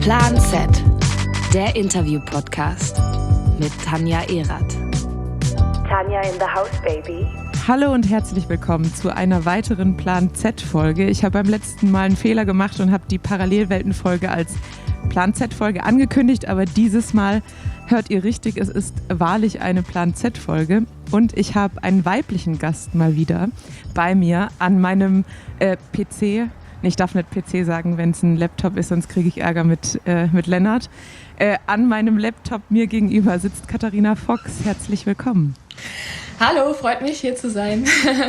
Plan Z, der Interview-Podcast mit Tanja Erath. Tanja in the house, baby. Hallo und herzlich willkommen zu einer weiteren Plan Z-Folge. Ich habe beim letzten Mal einen Fehler gemacht und habe die Parallelwelten-Folge als Plan Z-Folge angekündigt, aber dieses Mal hört ihr richtig, es ist wahrlich eine Plan Z-Folge und ich habe einen weiblichen Gast mal wieder bei mir an meinem PC. Ich darf nicht PC sagen, wenn es ein Laptop ist, sonst kriege ich Ärger mit Lennart. An meinem Laptop mir gegenüber sitzt Katharina Fox. Herzlich willkommen. Hallo, freut mich, hier zu sein.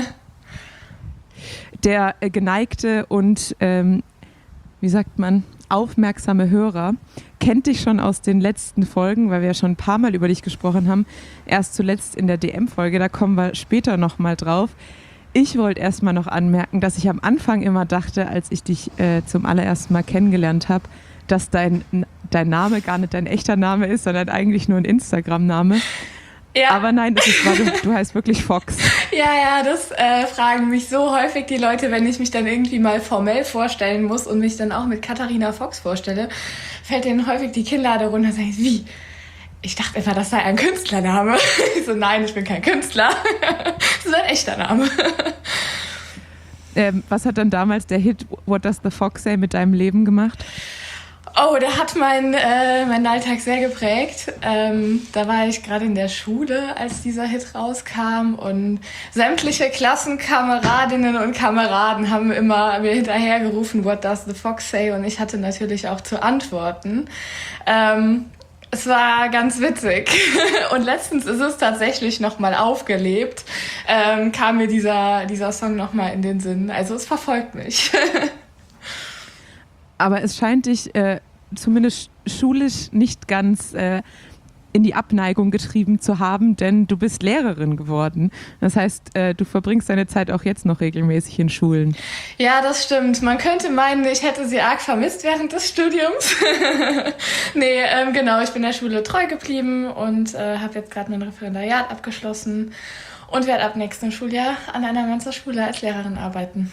Der geneigte und, wie sagt man, aufmerksame Hörer kennt dich schon aus den letzten Folgen, weil wir ja schon ein paar Mal über dich gesprochen haben. Erst zuletzt in der DM-Folge, da kommen wir später nochmal drauf. Ich wollte erstmal noch anmerken, dass ich am Anfang immer dachte, als ich dich zum allerersten Mal kennengelernt habe, dass dein Name gar nicht dein echter Name ist, sondern eigentlich nur ein Instagram-Name. Ja. Aber nein, du heißt wirklich Fox. Ja, das fragen mich so häufig die Leute, wenn ich mich dann irgendwie mal formell vorstellen muss und mich dann auch mit Katharina Fox vorstelle, fällt denen häufig die Kinnlade runter und sagen, wie? Ich dachte immer, das sei ein Künstlername. Ich so, nein, ich bin kein Künstler. Das ist ein echter Name. Was hat dann damals der Hit What Does the Fox Say mit deinem Leben gemacht? Oh, der hat meinen Alltag sehr geprägt. Da war ich gerade in der Schule, als dieser Hit rauskam und sämtliche Klassenkameradinnen und Kameraden haben immer mir hinterhergerufen, What does the Fox say? Und ich hatte natürlich auch zu antworten. Es war ganz witzig und letztens ist es tatsächlich nochmal aufgelebt, kam mir dieser Song nochmal in den Sinn. Also es verfolgt mich. Aber es scheint dich zumindest schulisch nicht ganz in die Abneigung getrieben zu haben, denn du bist Lehrerin geworden. Das heißt, du verbringst deine Zeit auch jetzt noch regelmäßig in Schulen. Ja, das stimmt. Man könnte meinen, ich hätte sie arg vermisst während des Studiums. Nee, genau, ich bin der Schule treu geblieben und habe jetzt gerade mein Referendariat abgeschlossen und werde ab nächstem Schuljahr an einer Mensa-Schule als Lehrerin arbeiten.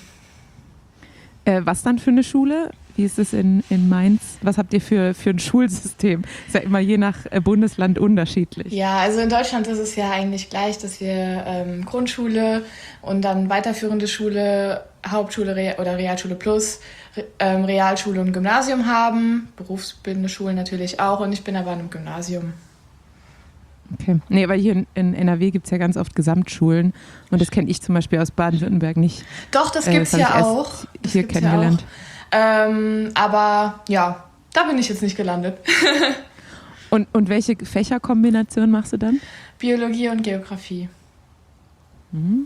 Was dann für eine Schule? Wie ist es in Mainz? Was habt ihr für ein Schulsystem? Ist ja immer je nach Bundesland unterschiedlich. Ja, also in Deutschland ist es ja eigentlich gleich, dass wir Grundschule und dann weiterführende Schule, Hauptschule oder Realschule plus, Realschule und Gymnasium haben. Berufsbildende Schulen natürlich auch und ich bin aber an einem Gymnasium. Okay. Nee, weil hier in NRW gibt es ja ganz oft Gesamtschulen und das kenne ich zum Beispiel aus Baden-Württemberg nicht. Doch, das gibt es ja auch. Das hier kennengelernt. Ja auch. Aber ja, da bin ich jetzt nicht gelandet. Und welche Fächerkombination machst du dann? Biologie und Geografie. Mhm.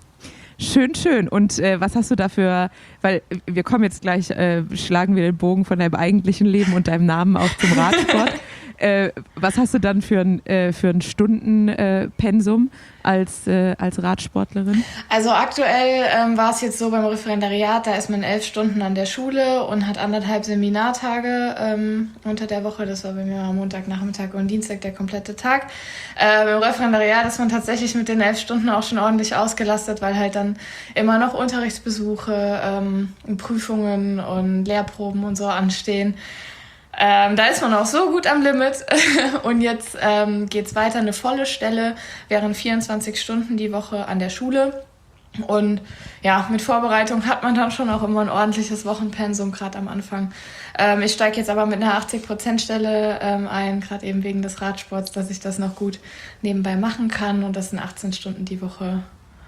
Schön. Und was hast du dafür, weil wir kommen jetzt gleich, schlagen wir den Bogen von deinem eigentlichen Leben und deinem Namen auch zum Radsport. Was hast du dann für ein Stundenpensum als Radsportlerin? Also aktuell war es jetzt so beim Referendariat, da ist man 11 Stunden an der Schule und hat 1,5 Seminartage unter der Woche. Das war bei mir am Montagnachmittag und Dienstag der komplette Tag. Beim Referendariat ist man tatsächlich mit den 11 Stunden auch schon ordentlich ausgelastet, weil halt dann immer noch Unterrichtsbesuche, Prüfungen und Lehrproben und so anstehen. Da ist man auch so gut am Limit und jetzt geht's weiter, eine volle Stelle, wären 24 Stunden die Woche an der Schule und ja, mit Vorbereitung hat man dann schon auch immer ein ordentliches Wochenpensum, gerade am Anfang. Ich steige jetzt aber mit einer 80%-Stelle ein, gerade eben wegen des Radsports, dass ich das noch gut nebenbei machen kann und das sind 18 Stunden die Woche.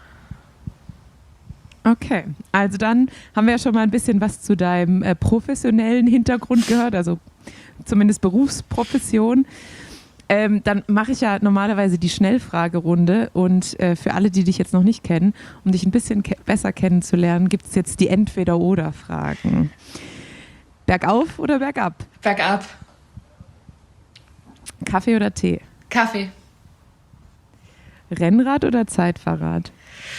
Okay, also dann haben wir ja schon mal ein bisschen was zu deinem professionellen Hintergrund gehört, also zumindest Berufsprofession. Dann mache ich ja normalerweise die Schnellfragerunde und für alle, die dich jetzt noch nicht kennen, um dich ein bisschen besser kennenzulernen, gibt es jetzt die Entweder-Oder-Fragen. Bergauf oder bergab? Bergab. Kaffee oder Tee? Kaffee. Rennrad oder Zeitfahrrad?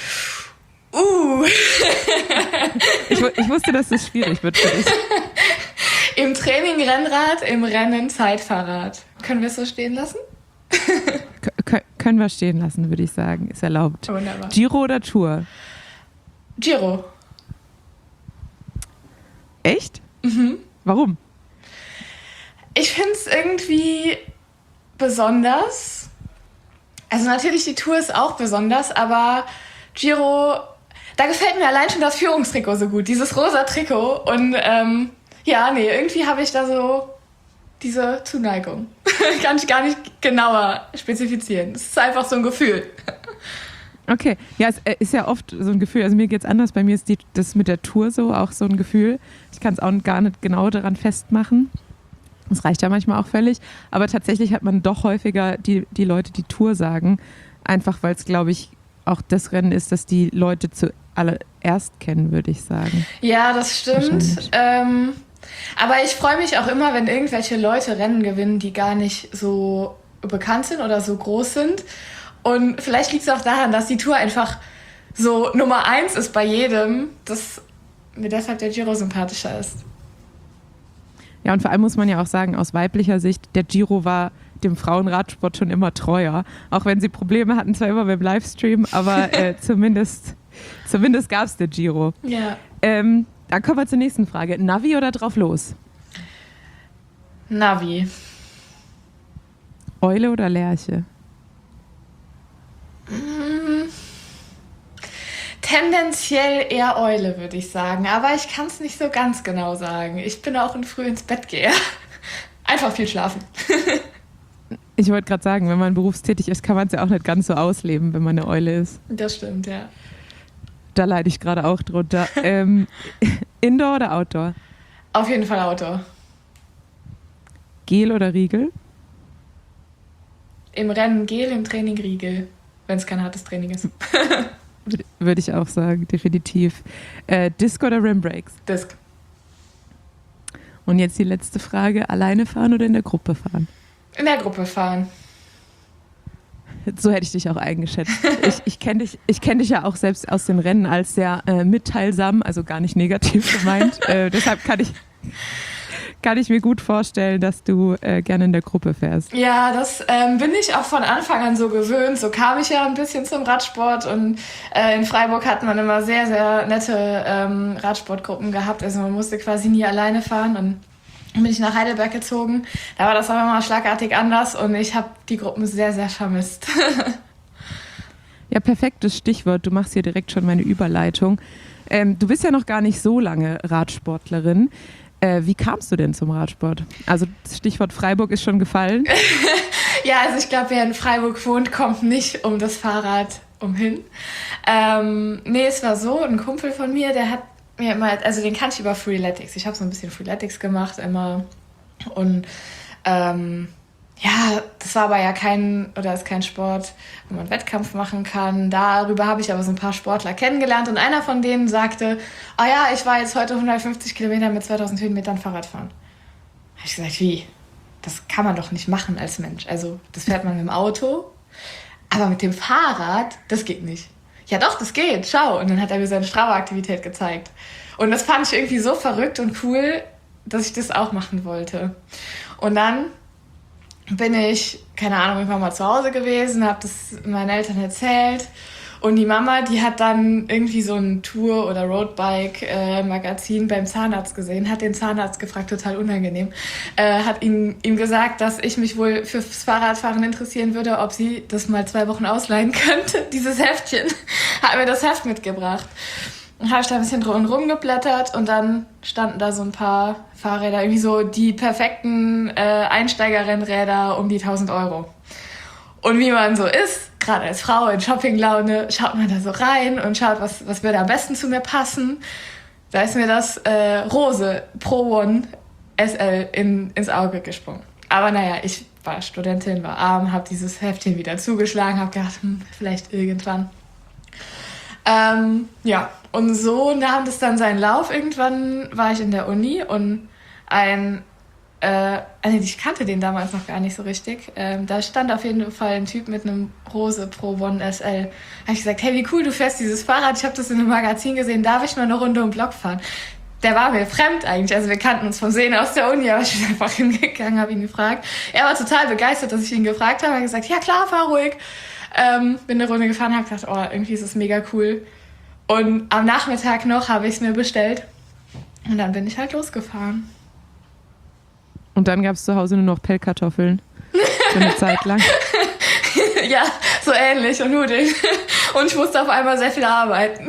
Ich wusste, dass das schwierig wird für dich. Im Training Rennrad, im Rennen Zeitfahrrad. Können wir es so stehen lassen? Können wir stehen lassen, würde ich sagen. Ist erlaubt. Wunderbar. Giro oder Tour? Giro. Echt? Mhm. Warum? Ich finde es irgendwie besonders. Also natürlich, die Tour ist auch besonders, aber Giro, da gefällt mir allein schon das Führungstrikot so gut, dieses rosa Trikot. Und irgendwie habe ich da so diese Zuneigung. Kann ich gar nicht genauer spezifizieren. Es ist einfach so ein Gefühl. Okay, ja, es ist ja oft so ein Gefühl, also mir geht es anders, bei mir ist das mit der Tour so auch so ein Gefühl. Ich kann es auch gar nicht genau daran festmachen. Das reicht ja manchmal auch völlig, aber tatsächlich hat man doch häufiger die Leute, die Tour sagen, einfach weil es, glaube ich, auch das Rennen ist, das die Leute zuallererst kennen, würde ich sagen. Ja, das stimmt. Aber ich freue mich auch immer, wenn irgendwelche Leute Rennen gewinnen, die gar nicht so bekannt sind oder so groß sind. Und vielleicht liegt es auch daran, dass die Tour einfach so Nummer 1 ist bei jedem, dass mir deshalb der Giro sympathischer ist. Ja, und vor allem muss man ja auch sagen, aus weiblicher Sicht, der Giro war dem Frauenradsport schon immer treuer. Auch wenn sie Probleme hatten, zwar immer beim Livestream, aber zumindest gab es der Giro. Ja. Dann kommen wir zur nächsten Frage. Navi oder drauf los? Navi. Eule oder Lerche? Tendenziell eher Eule, würde ich sagen. Aber ich kann es nicht so ganz genau sagen. Ich bin auch ein früh ins Bett gehe. Einfach viel schlafen. Ich wollte gerade sagen, wenn man berufstätig ist, kann man es ja auch nicht ganz so ausleben, wenn man eine Eule ist. Das stimmt, ja. Da leide ich gerade auch drunter. Indoor oder Outdoor? Auf jeden Fall Outdoor. Gel oder Riegel? Im Rennen Gel, im Training Riegel. Wenn es kein hartes Training ist. Würde ich auch sagen, definitiv. Disc oder Rimbreaks? Disc. Und jetzt die letzte Frage. Alleine fahren oder in der Gruppe fahren? In der Gruppe fahren. So hätte ich dich auch eingeschätzt. Ich kenne dich ja auch selbst aus den Rennen als sehr mitteilsam, also gar nicht negativ gemeint. Deshalb kann ich mir gut vorstellen, dass du gerne in der Gruppe fährst. Ja, das bin ich auch von Anfang an so gewöhnt. So kam ich ja ein bisschen zum Radsport und in Freiburg hat man immer sehr, sehr nette Radsportgruppen gehabt. Also man musste quasi nie alleine fahren und dann bin ich nach Heidelberg gezogen. Da war das aber mal schlagartig anders und ich habe die Gruppen sehr, sehr vermisst. Ja, perfektes Stichwort. Du machst hier direkt schon meine Überleitung. Du bist ja noch gar nicht so lange Radsportlerin. Wie kamst du denn zum Radsport? Also das Stichwort Freiburg ist schon gefallen. Ja, also ich glaube, wer in Freiburg wohnt, kommt nicht um das Fahrrad umhin. Es war so, ein Kumpel von mir, der hat mir immer, also den kannte ich über Freeletics. Ich habe so ein bisschen Freeletics gemacht immer und das war aber ja kein Sport, wo man Wettkampf machen kann. Darüber habe ich aber so ein paar Sportler kennengelernt und einer von denen sagte, ich war jetzt heute 150 Kilometer mit 2000 Höhenmetern Fahrrad fahren. Da habe ich gesagt, wie? Das kann man doch nicht machen als Mensch. Also das fährt man mit dem Auto, aber mit dem Fahrrad, das geht nicht. Ja doch, das geht, schau. Und dann hat er mir seine Strava-Aktivität gezeigt. Und das fand ich irgendwie so verrückt und cool, dass ich das auch machen wollte. Und dann bin ich, keine Ahnung, irgendwann mal zu Hause gewesen, habe das meinen Eltern erzählt und die Mama, die hat dann irgendwie so ein Tour- oder Roadbike-Magazin beim Zahnarzt gesehen, hat den Zahnarzt gefragt, total unangenehm, hat ihm gesagt, dass ich mich wohl fürs Fahrradfahren interessieren würde, ob sie das mal 2 Wochen ausleihen könnte, dieses Heftchen, hat mir das Heft mitgebracht. Dann habe ich da ein bisschen drum rumgeblättert und dann standen da so ein paar Fahrräder, irgendwie so die perfekten Einsteigerrennräder um die 1.000 Euro. Und wie man so ist, gerade als Frau in Shoppinglaune, schaut man da so rein und schaut, was würde am besten zu mir passen. Da ist mir das Rose Pro One SL ins Auge gesprungen. Aber naja, ich war Studentin, war arm, habe dieses Heftchen wieder zugeschlagen, habe gedacht, vielleicht irgendwann. Und so nahm das dann seinen Lauf. Irgendwann war ich in der Uni und ich kannte den damals noch gar nicht so richtig. Da stand auf jeden Fall ein Typ mit einem Rose Pro One SL. Da habe ich gesagt, hey, wie cool, du fährst dieses Fahrrad. Ich habe das in einem Magazin gesehen, darf ich mal eine Runde um den Block fahren? Der war mir fremd eigentlich. Also wir kannten uns vom Sehen aus der Uni, aber ich bin einfach hingegangen, habe ihn gefragt. Er war total begeistert, dass ich ihn gefragt habe. Er hat gesagt, ja klar, fahr ruhig. Bin eine Runde gefahren, habe gedacht, irgendwie ist es mega cool. Und am Nachmittag noch habe ich es mir bestellt. Und dann bin ich halt losgefahren. Und dann gab es zu Hause nur noch Pellkartoffeln. Für eine Zeit lang. Ja, so ähnlich und Nudeln. Und ich musste auf einmal sehr viel arbeiten.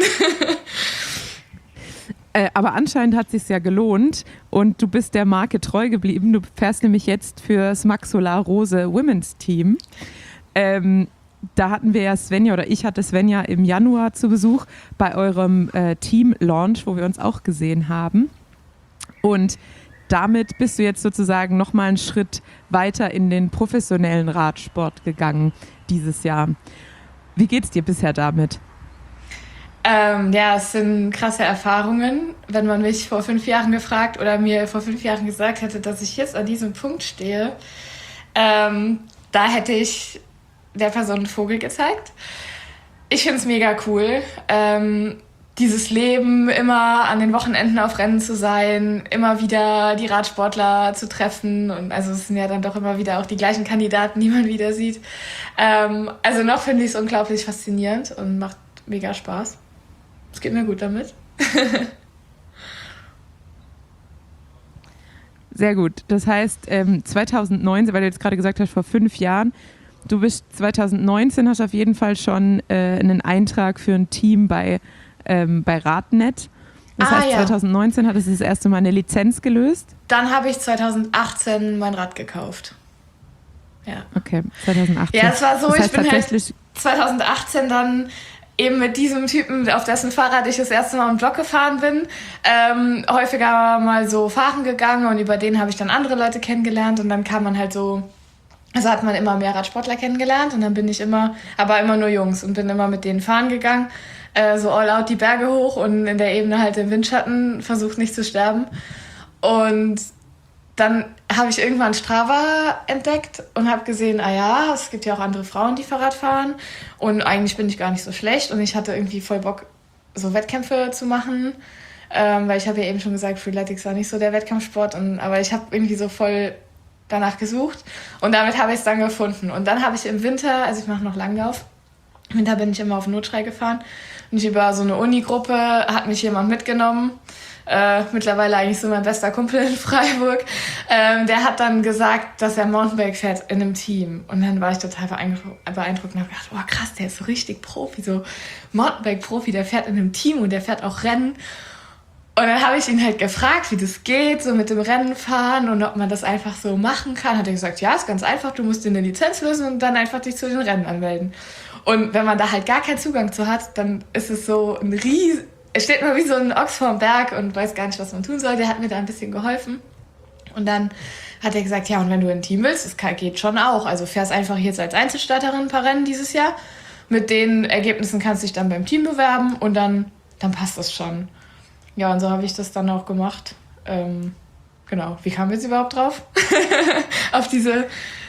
Aber anscheinend hat es sich ja gelohnt und du bist der Marke treu geblieben. Du fährst nämlich jetzt fürs Max Solar Rose Women's Team. Da hatten wir ja Svenja, oder ich hatte Svenja im Januar zu Besuch bei eurem Team-Launch, wo wir uns auch gesehen haben. Und damit bist du jetzt sozusagen nochmal einen Schritt weiter in den professionellen Radsport gegangen dieses Jahr. Wie geht's dir bisher damit? Ja, es sind krasse Erfahrungen. Wenn man mich vor 5 Jahren gefragt oder mir vor 5 Jahren gesagt hätte, dass ich jetzt an diesem Punkt stehe, da hätte ich der Person einen Vogel gezeigt. Ich finde es mega cool. Dieses Leben, immer an den Wochenenden auf Rennen zu sein, immer wieder die Radsportler zu treffen. Und also es sind ja dann doch immer wieder auch die gleichen Kandidaten, die man wieder sieht. Also noch finde ich es unglaublich faszinierend und macht mega Spaß. Es geht mir gut damit. Sehr gut. Das heißt, 2019, weil du jetzt gerade gesagt hast, vor 5 Jahren, du bist 2019, hast auf jeden Fall schon einen Eintrag für ein Team bei Radnet. Das heißt, ja. 2019 hattest du das erste Mal eine Lizenz gelöst? Dann habe ich 2018 mein Rad gekauft. Ja. Okay, 2018. Ja, es war so, das heißt, ich bin halt 2018 dann eben mit diesem Typen, auf dessen Fahrrad ich das erste Mal im Block gefahren bin, häufiger mal so fahren gegangen und über den habe ich dann andere Leute kennengelernt und dann kam man halt so, also hat man immer mehr Radsportler kennengelernt und dann bin ich immer nur Jungs und bin immer mit denen fahren gegangen, so all out die Berge hoch und in der Ebene halt im Windschatten versucht nicht zu sterben. Und dann habe ich irgendwann Strava entdeckt und habe gesehen, es gibt ja auch andere Frauen, die Fahrrad fahren und eigentlich bin ich gar nicht so schlecht und ich hatte irgendwie voll Bock, so Wettkämpfe zu machen, weil ich habe ja eben schon gesagt, Freeletics war nicht so der Wettkampfsport, aber ich habe irgendwie so voll danach gesucht und damit habe ich es dann gefunden. Und dann habe ich im Winter, also ich mache noch Langlauf, im Winter bin ich immer auf Notschrei gefahren und über so eine Unigruppe hat mich jemand mitgenommen, mittlerweile eigentlich so mein bester Kumpel in Freiburg, der hat dann gesagt, dass er Mountainbike fährt in einem Team. Und dann war ich total beeindruckt und habe gedacht, oh krass, der ist so richtig Profi, so Mountainbike-Profi, der fährt in einem Team und der fährt auch Rennen. Und dann habe ich ihn halt gefragt, wie das geht, so mit dem Rennen fahren und ob man das einfach so machen kann. Hat er gesagt, ja, ist ganz einfach, du musst dir eine Lizenz lösen und dann einfach dich zu den Rennen anmelden. Und wenn man da halt gar keinen Zugang zu hat, dann ist es so ein es steht mal wie so ein Ochs vorm Berg und weiß gar nicht, was man tun soll. Der hat mir da ein bisschen geholfen. Und dann hat er gesagt, ja, und wenn du ein Team willst, das geht schon auch. Also fährst einfach jetzt als Einzelstarterin ein paar Rennen dieses Jahr. Mit den Ergebnissen kannst du dich dann beim Team bewerben und dann passt das schon. Ja, und so habe ich das dann auch gemacht. Genau, wie kamen wir jetzt überhaupt drauf? Auf diese...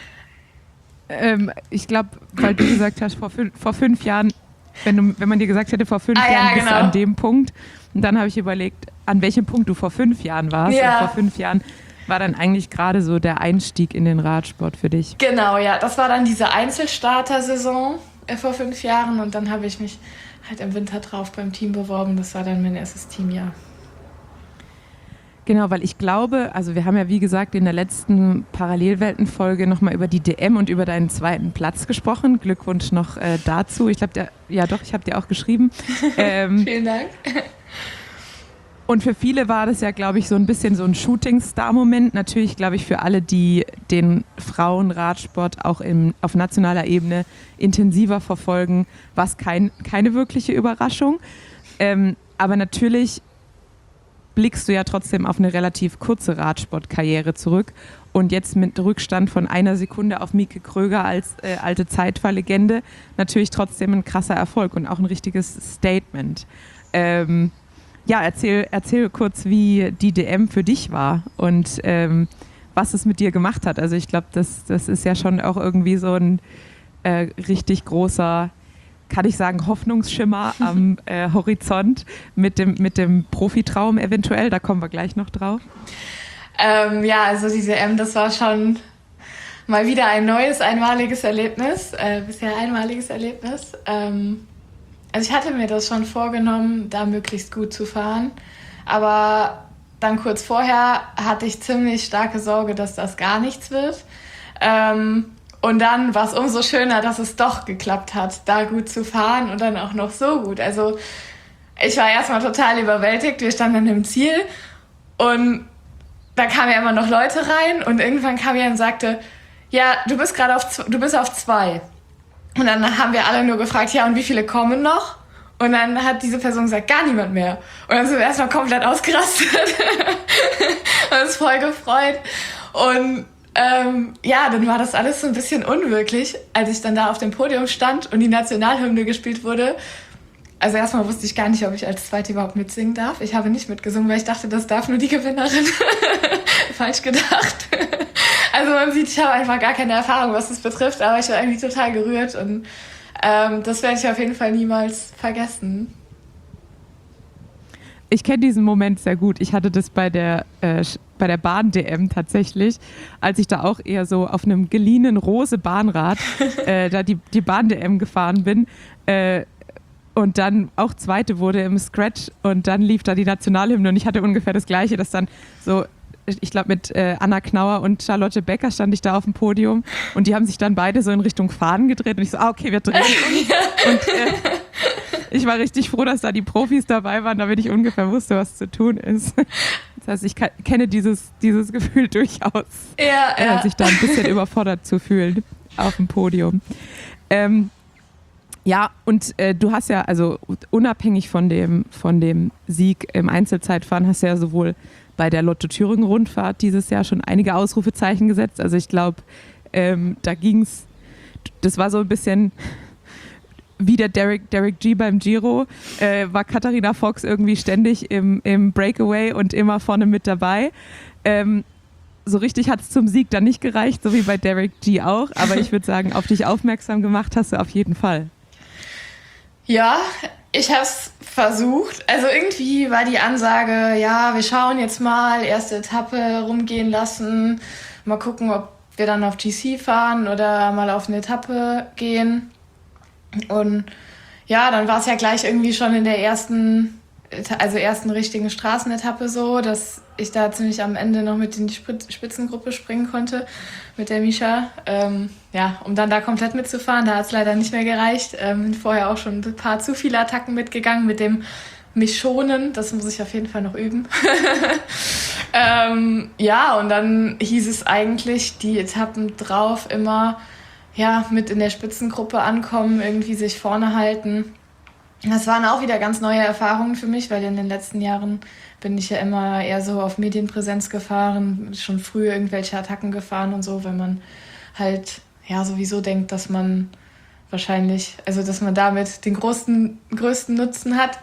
ich glaube, weil du gesagt hast, vor 5 Jahren, wenn man dir gesagt hätte, vor 5 Jahren bist du an dem Punkt. Und dann habe ich überlegt, an welchem Punkt du vor 5 Jahren warst. Ja. Und vor 5 Jahren war dann eigentlich gerade so der Einstieg in den Radsport für dich. Genau, ja. Das war dann diese Einzelstarter-Saison vor 5 Jahren. Und dann habe ich mich halt im Winter drauf beim Team beworben. Das war dann mein erstes Teamjahr. Genau, weil ich glaube, also wir haben ja wie gesagt in der letzten Parallelwelten-Folge nochmal über die DM und über deinen 2. Platz gesprochen. Glückwunsch noch dazu. Ich glaube, ich habe dir auch geschrieben. Vielen Dank. Und für viele war das ja, glaube ich, so ein bisschen so ein Shooting-Star-Moment. Natürlich, glaube ich, für alle, die den Frauenradsport auch auf nationaler Ebene intensiver verfolgen, war es keine wirkliche Überraschung. Aber natürlich blickst du ja trotzdem auf eine relativ kurze Radsportkarriere zurück und jetzt mit Rückstand von 1 Sekunde auf Mieke Kröger als alte Zeitfahrlegende natürlich trotzdem ein krasser Erfolg und auch ein richtiges Statement. Erzähl kurz, wie die DM für dich war und was es mit dir gemacht hat. Also ich glaube, das ist ja schon auch irgendwie so ein richtig großer, kann ich sagen, Hoffnungsschimmer am Horizont mit dem Profitraum eventuell. Da kommen wir gleich noch drauf. Also diese das war schon mal wieder ein neues, einmaliges Erlebnis. Bisher einmaliges Erlebnis. Also ich hatte mir das schon vorgenommen, da möglichst gut zu fahren. Aber dann kurz vorher hatte ich ziemlich starke Sorge, dass das gar nichts wird. Und dann war es umso schöner, dass es doch geklappt hat, da gut zu fahren und dann auch noch so gut. Also ich war erstmal total überwältigt. Wir standen im Ziel und da kamen ja immer noch Leute rein und irgendwann kam jemand und sagte, ja, du bist auf 2. Und dann haben wir alle nur gefragt, ja, und wie viele kommen noch? Und dann hat diese Person gesagt, gar niemand mehr. Und dann sind wir erstmal komplett ausgerastet und uns voll gefreut. Und dann war das alles so ein bisschen unwirklich, als ich dann da auf dem Podium stand und die Nationalhymne gespielt wurde. Also erstmal wusste ich gar nicht, ob ich als Zweite überhaupt mitsingen darf. Ich habe nicht mitgesungen, weil ich dachte, das darf nur die Gewinnerin. Falsch gedacht. Also man sieht, ich habe einfach gar keine Erfahrung, was das betrifft, aber ich war irgendwie total gerührt und das werde ich auf jeden Fall niemals vergessen. Ich kenne diesen Moment sehr gut. Ich hatte das bei der Bahn-DM tatsächlich, als ich da auch eher so auf einem geliehenen Rose Bahnrad da die Bahn-DM gefahren bin und dann auch Zweite wurde im Scratch und dann lief da die Nationalhymne und ich hatte ungefähr das Gleiche, dass dann so, ich glaube mit Anna Knauer und Charlotte Becker stand ich da auf dem Podium und die haben sich dann beide so in Richtung Fahnen gedreht und ich so, okay, wir drehen uns. Und ich war richtig froh, dass da die Profis dabei waren, damit ich ungefähr wusste, was zu tun ist. Das heißt, ich kenne dieses Gefühl durchaus, sich da ein bisschen überfordert zu fühlen auf dem Podium. Ja, und du hast ja, also unabhängig von dem Sieg im Einzelzeitfahren, hast du ja sowohl bei der Lotto-Thüringen-Rundfahrt dieses Jahr schon einige Ausrufezeichen gesetzt. Also ich glaube, da ging's, das war so ein bisschen wie der Derek G beim Giro, war Katharina Fox irgendwie ständig im Breakaway und immer vorne mit dabei. So richtig hat es zum Sieg dann nicht gereicht, so wie bei Derek G auch. Aber ich würde sagen, auf dich aufmerksam gemacht hast du auf jeden Fall. Ja, ich habe es versucht. Also irgendwie war die Ansage, ja, wir schauen jetzt mal, erste Etappe rumgehen lassen, mal gucken, ob wir dann auf GC fahren oder mal auf eine Etappe gehen. Und ja, dann war es ja gleich irgendwie schon in der ersten richtigen Straßenetappe so, dass ich da ziemlich am Ende noch mit in die Spitzengruppe springen konnte, mit der Mischa. Um dann da komplett mitzufahren, da hat es leider nicht mehr gereicht. Bin vorher auch schon ein paar zu viele Attacken mitgegangen mit dem mich schonen, das muss ich auf jeden Fall noch üben. Und dann hieß es eigentlich, die Etappen drauf immer mit in der Spitzengruppe ankommen, irgendwie sich vorne halten. Das waren auch wieder ganz neue Erfahrungen für mich, weil in den letzten Jahren bin ich ja immer eher so auf Medienpräsenz gefahren, schon früh irgendwelche Attacken gefahren und so, weil man halt sowieso denkt, dass man wahrscheinlich, also dass man damit den größten Nutzen hat.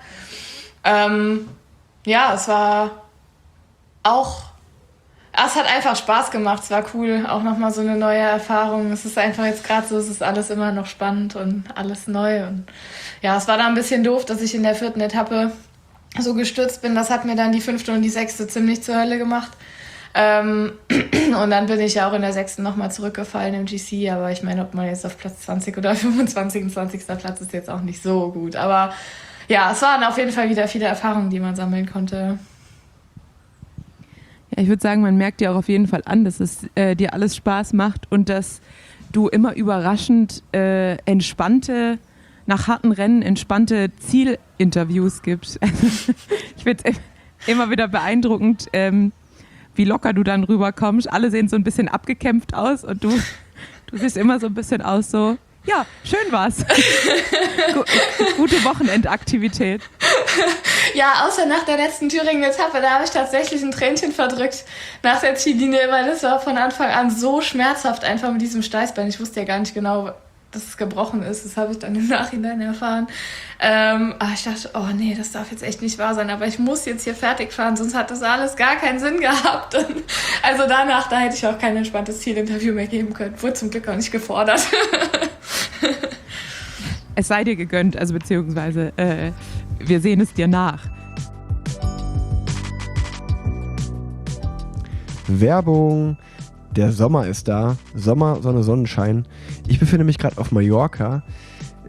Es war auch, es hat einfach Spaß gemacht, es war cool, auch nochmal so eine neue Erfahrung. Es ist einfach jetzt gerade so, es ist alles immer noch spannend und alles neu. Und ja, es war da ein bisschen doof, dass ich in der 4. Etappe so gestürzt bin. Das hat mir dann die 5. und die 6. ziemlich zur Hölle gemacht. Und dann bin ich ja auch in der 6. nochmal zurückgefallen im GC. Aber ich meine, ob man jetzt auf Platz 20 oder 25. 20. Platz ist jetzt auch nicht so gut. Aber ja, es waren auf jeden Fall wieder viele Erfahrungen, die man sammeln konnte. Ja, ich würde sagen, man merkt dir auch auf jeden Fall an, dass es dir alles Spaß macht und dass du immer überraschend entspannte, nach harten Rennen entspannte Zielinterviews gibst. Ich finde es immer wieder beeindruckend, wie locker du dann rüberkommst. Alle sehen so ein bisschen abgekämpft aus und du siehst immer so ein bisschen aus so, ja, schön war's. Gute Wochenendaktivität. Ja, außer nach der letzten Thüringen-Etappe, da habe ich tatsächlich ein Tränchen verdrückt nach der Ziellinie, weil das war von Anfang an so schmerzhaft einfach mit diesem Steißbein. Ich wusste ja gar nicht genau, dass es gebrochen ist. Das habe ich dann im Nachhinein erfahren. Aber ich dachte, oh nee, das darf jetzt echt nicht wahr sein. Aber ich muss jetzt hier fertig fahren, sonst hat das alles gar keinen Sinn gehabt. Und also danach, da hätte ich auch kein entspanntes Zielinterview mehr geben können. Wurde zum Glück auch nicht gefordert. Es sei dir gegönnt, also beziehungsweise wir sehen es dir nach. Werbung. Der Sommer ist da. Sommer, Sonne, Sonnenschein. Ich befinde mich gerade auf Mallorca.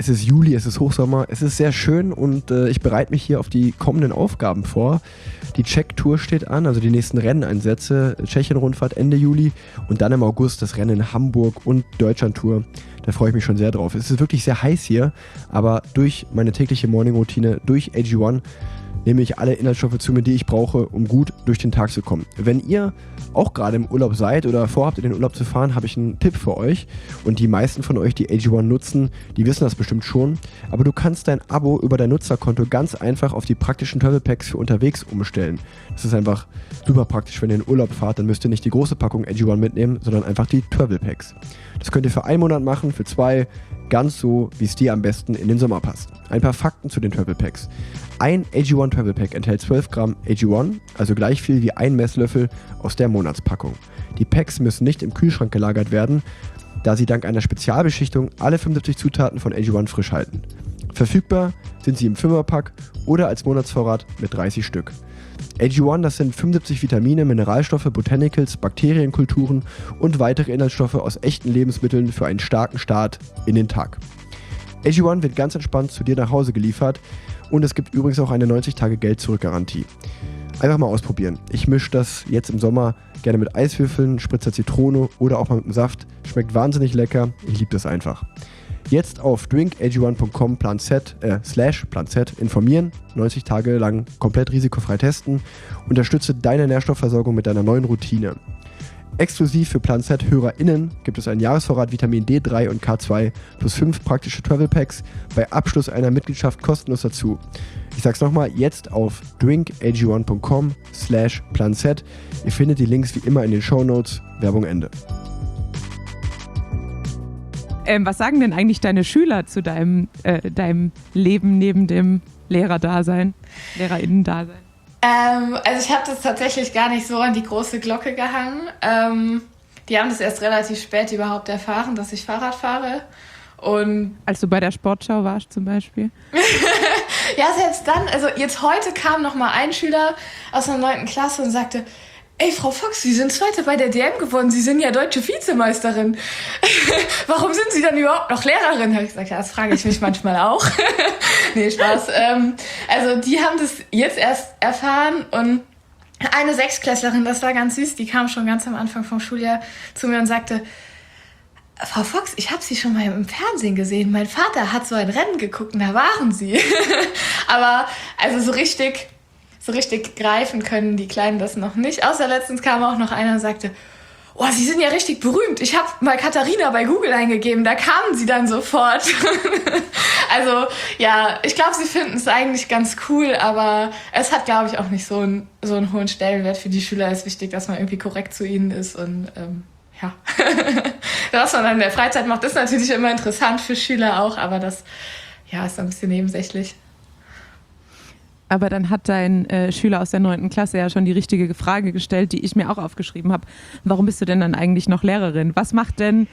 Es ist Juli, es ist Hochsommer, es ist sehr schön und ich bereite mich hier auf die kommenden Aufgaben vor. Die Czech-Tour steht an, also die nächsten Renneinsätze, Tschechien-Rundfahrt Ende Juli und dann im August das Rennen in Hamburg und Deutschland-Tour. Da freue ich mich schon sehr drauf. Es ist wirklich sehr heiß hier, aber durch meine tägliche Morning-Routine, durch AG1, nehme ich alle Inhaltsstoffe zu mir, die ich brauche, um gut durch den Tag zu kommen. Wenn ihr auch gerade im Urlaub seid oder vorhabt, in den Urlaub zu fahren, habe ich einen Tipp für euch. Und die meisten von euch, die AG1 nutzen, die wissen das bestimmt schon. Aber du kannst dein Abo über dein Nutzerkonto ganz einfach auf die praktischen Travel Packs für unterwegs umstellen. Das ist einfach super praktisch, wenn ihr in den Urlaub fahrt, dann müsst ihr nicht die große Packung AG1 mitnehmen, sondern einfach die Travel Packs. Das könnt ihr für 1 Monat machen, für 2, ganz so, wie es dir am besten in den Sommer passt. Ein paar Fakten zu den Travel Packs. Ein AG1 Travel Pack enthält 12 Gramm AG1, also gleich viel wie ein Messlöffel aus der Monatspackung. Die Packs müssen nicht im Kühlschrank gelagert werden, da sie dank einer Spezialbeschichtung alle 75 Zutaten von AG1 frisch halten. Verfügbar sind sie im 5er-Pack oder als Monatsvorrat mit 30 Stück. AG1, das sind 75 Vitamine, Mineralstoffe, Botanicals, Bakterienkulturen und weitere Inhaltsstoffe aus echten Lebensmitteln für einen starken Start in den Tag. AG1 wird ganz entspannt zu dir nach Hause geliefert und es gibt übrigens auch eine 90-Tage-Geld-Zurück-Garantie. Einfach mal ausprobieren. Ich mische das jetzt im Sommer gerne mit Eiswürfeln, Spritzer Zitrone oder auch mal mit dem Saft. Schmeckt wahnsinnig lecker. Ich liebe das einfach. Jetzt auf drinkag1.com/PlanZ informieren, 90 Tage lang komplett risikofrei testen, unterstütze deine Nährstoffversorgung mit deiner neuen Routine. Exklusiv für Plan Z-HörerInnen gibt es einen Jahresvorrat Vitamin D3 und K2 plus 5 praktische Travel Packs bei Abschluss einer Mitgliedschaft kostenlos dazu. Ich sag's nochmal, jetzt auf drinkag1.com/PlanZ. Ihr findet die Links wie immer in den Shownotes. Werbung Ende. Was sagen denn eigentlich deine Schüler zu deinem Leben neben dem LehrerInnen-Dasein? Also ich habe das tatsächlich gar nicht so an die große Glocke gehangen. Die haben das erst relativ spät überhaupt erfahren, dass ich Fahrrad fahre. Und als du bei der Sportschau warst zum Beispiel? Ja, selbst dann, also jetzt heute kam noch mal ein Schüler aus der 9. Klasse und sagte, ey, Frau Fox, Sie sind Zweite bei der DM geworden, Sie sind ja deutsche Vizemeisterin. Warum sind Sie dann überhaupt noch Lehrerin? Habe ich gesagt, ja, das frage ich mich manchmal auch. Nee, Spaß. Also die haben das jetzt erst erfahren und eine 6-Klässlerin, das war ganz süß, die kam schon ganz am Anfang vom Schuljahr zu mir und sagte, Frau Fox, ich habe Sie schon mal im Fernsehen gesehen. Mein Vater hat so ein Rennen geguckt und da waren Sie. Aber also so richtig greifen können die Kleinen das noch nicht. Außer letztens kam auch noch einer und sagte, oh, Sie sind ja richtig berühmt. Ich habe mal Katharina bei Google eingegeben, da kamen Sie dann sofort. Also ja, ich glaube, sie finden es eigentlich ganz cool, aber es hat, glaube ich, auch nicht so einen hohen Stellenwert für die Schüler. Es ist wichtig, dass man irgendwie korrekt zu ihnen ist und ja. Was man dann in der Freizeit macht, ist natürlich immer interessant für Schüler auch, aber das ja, ist ein bisschen nebensächlich. Aber dann hat dein Schüler aus der 9. Klasse ja schon die richtige Frage gestellt, die ich mir auch aufgeschrieben habe. Warum bist du denn dann eigentlich noch Lehrerin? Was macht denn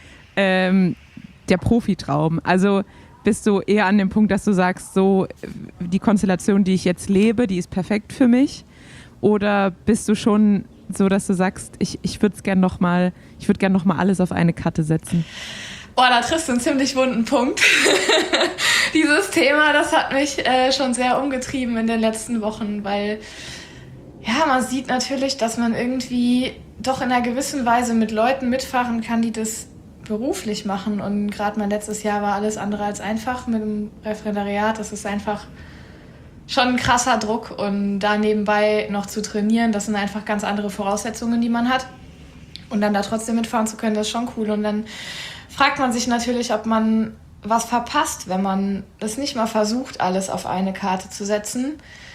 der Profitraum? Also bist du eher an dem Punkt, dass du sagst, so die Konstellation, die ich jetzt lebe, die ist perfekt für mich? Oder bist du schon so, dass du sagst, ich würde gerne noch mal alles auf eine Karte setzen? Boah, da triffst du einen ziemlich wunden Punkt. Dieses Thema, das hat mich schon sehr umgetrieben in den letzten Wochen, weil ja, man sieht natürlich, dass man irgendwie doch in einer gewissen Weise mit Leuten mitfahren kann, die das beruflich machen. Und gerade mein letztes Jahr war alles andere als einfach mit dem Referendariat. Das ist einfach schon ein krasser Druck. Und da nebenbei noch zu trainieren, das sind einfach ganz andere Voraussetzungen, die man hat. Und dann da trotzdem mitfahren zu können, das ist schon cool. Und dann fragt man sich natürlich, ob man was verpasst, wenn man das nicht mal versucht, alles auf eine Karte zu setzen.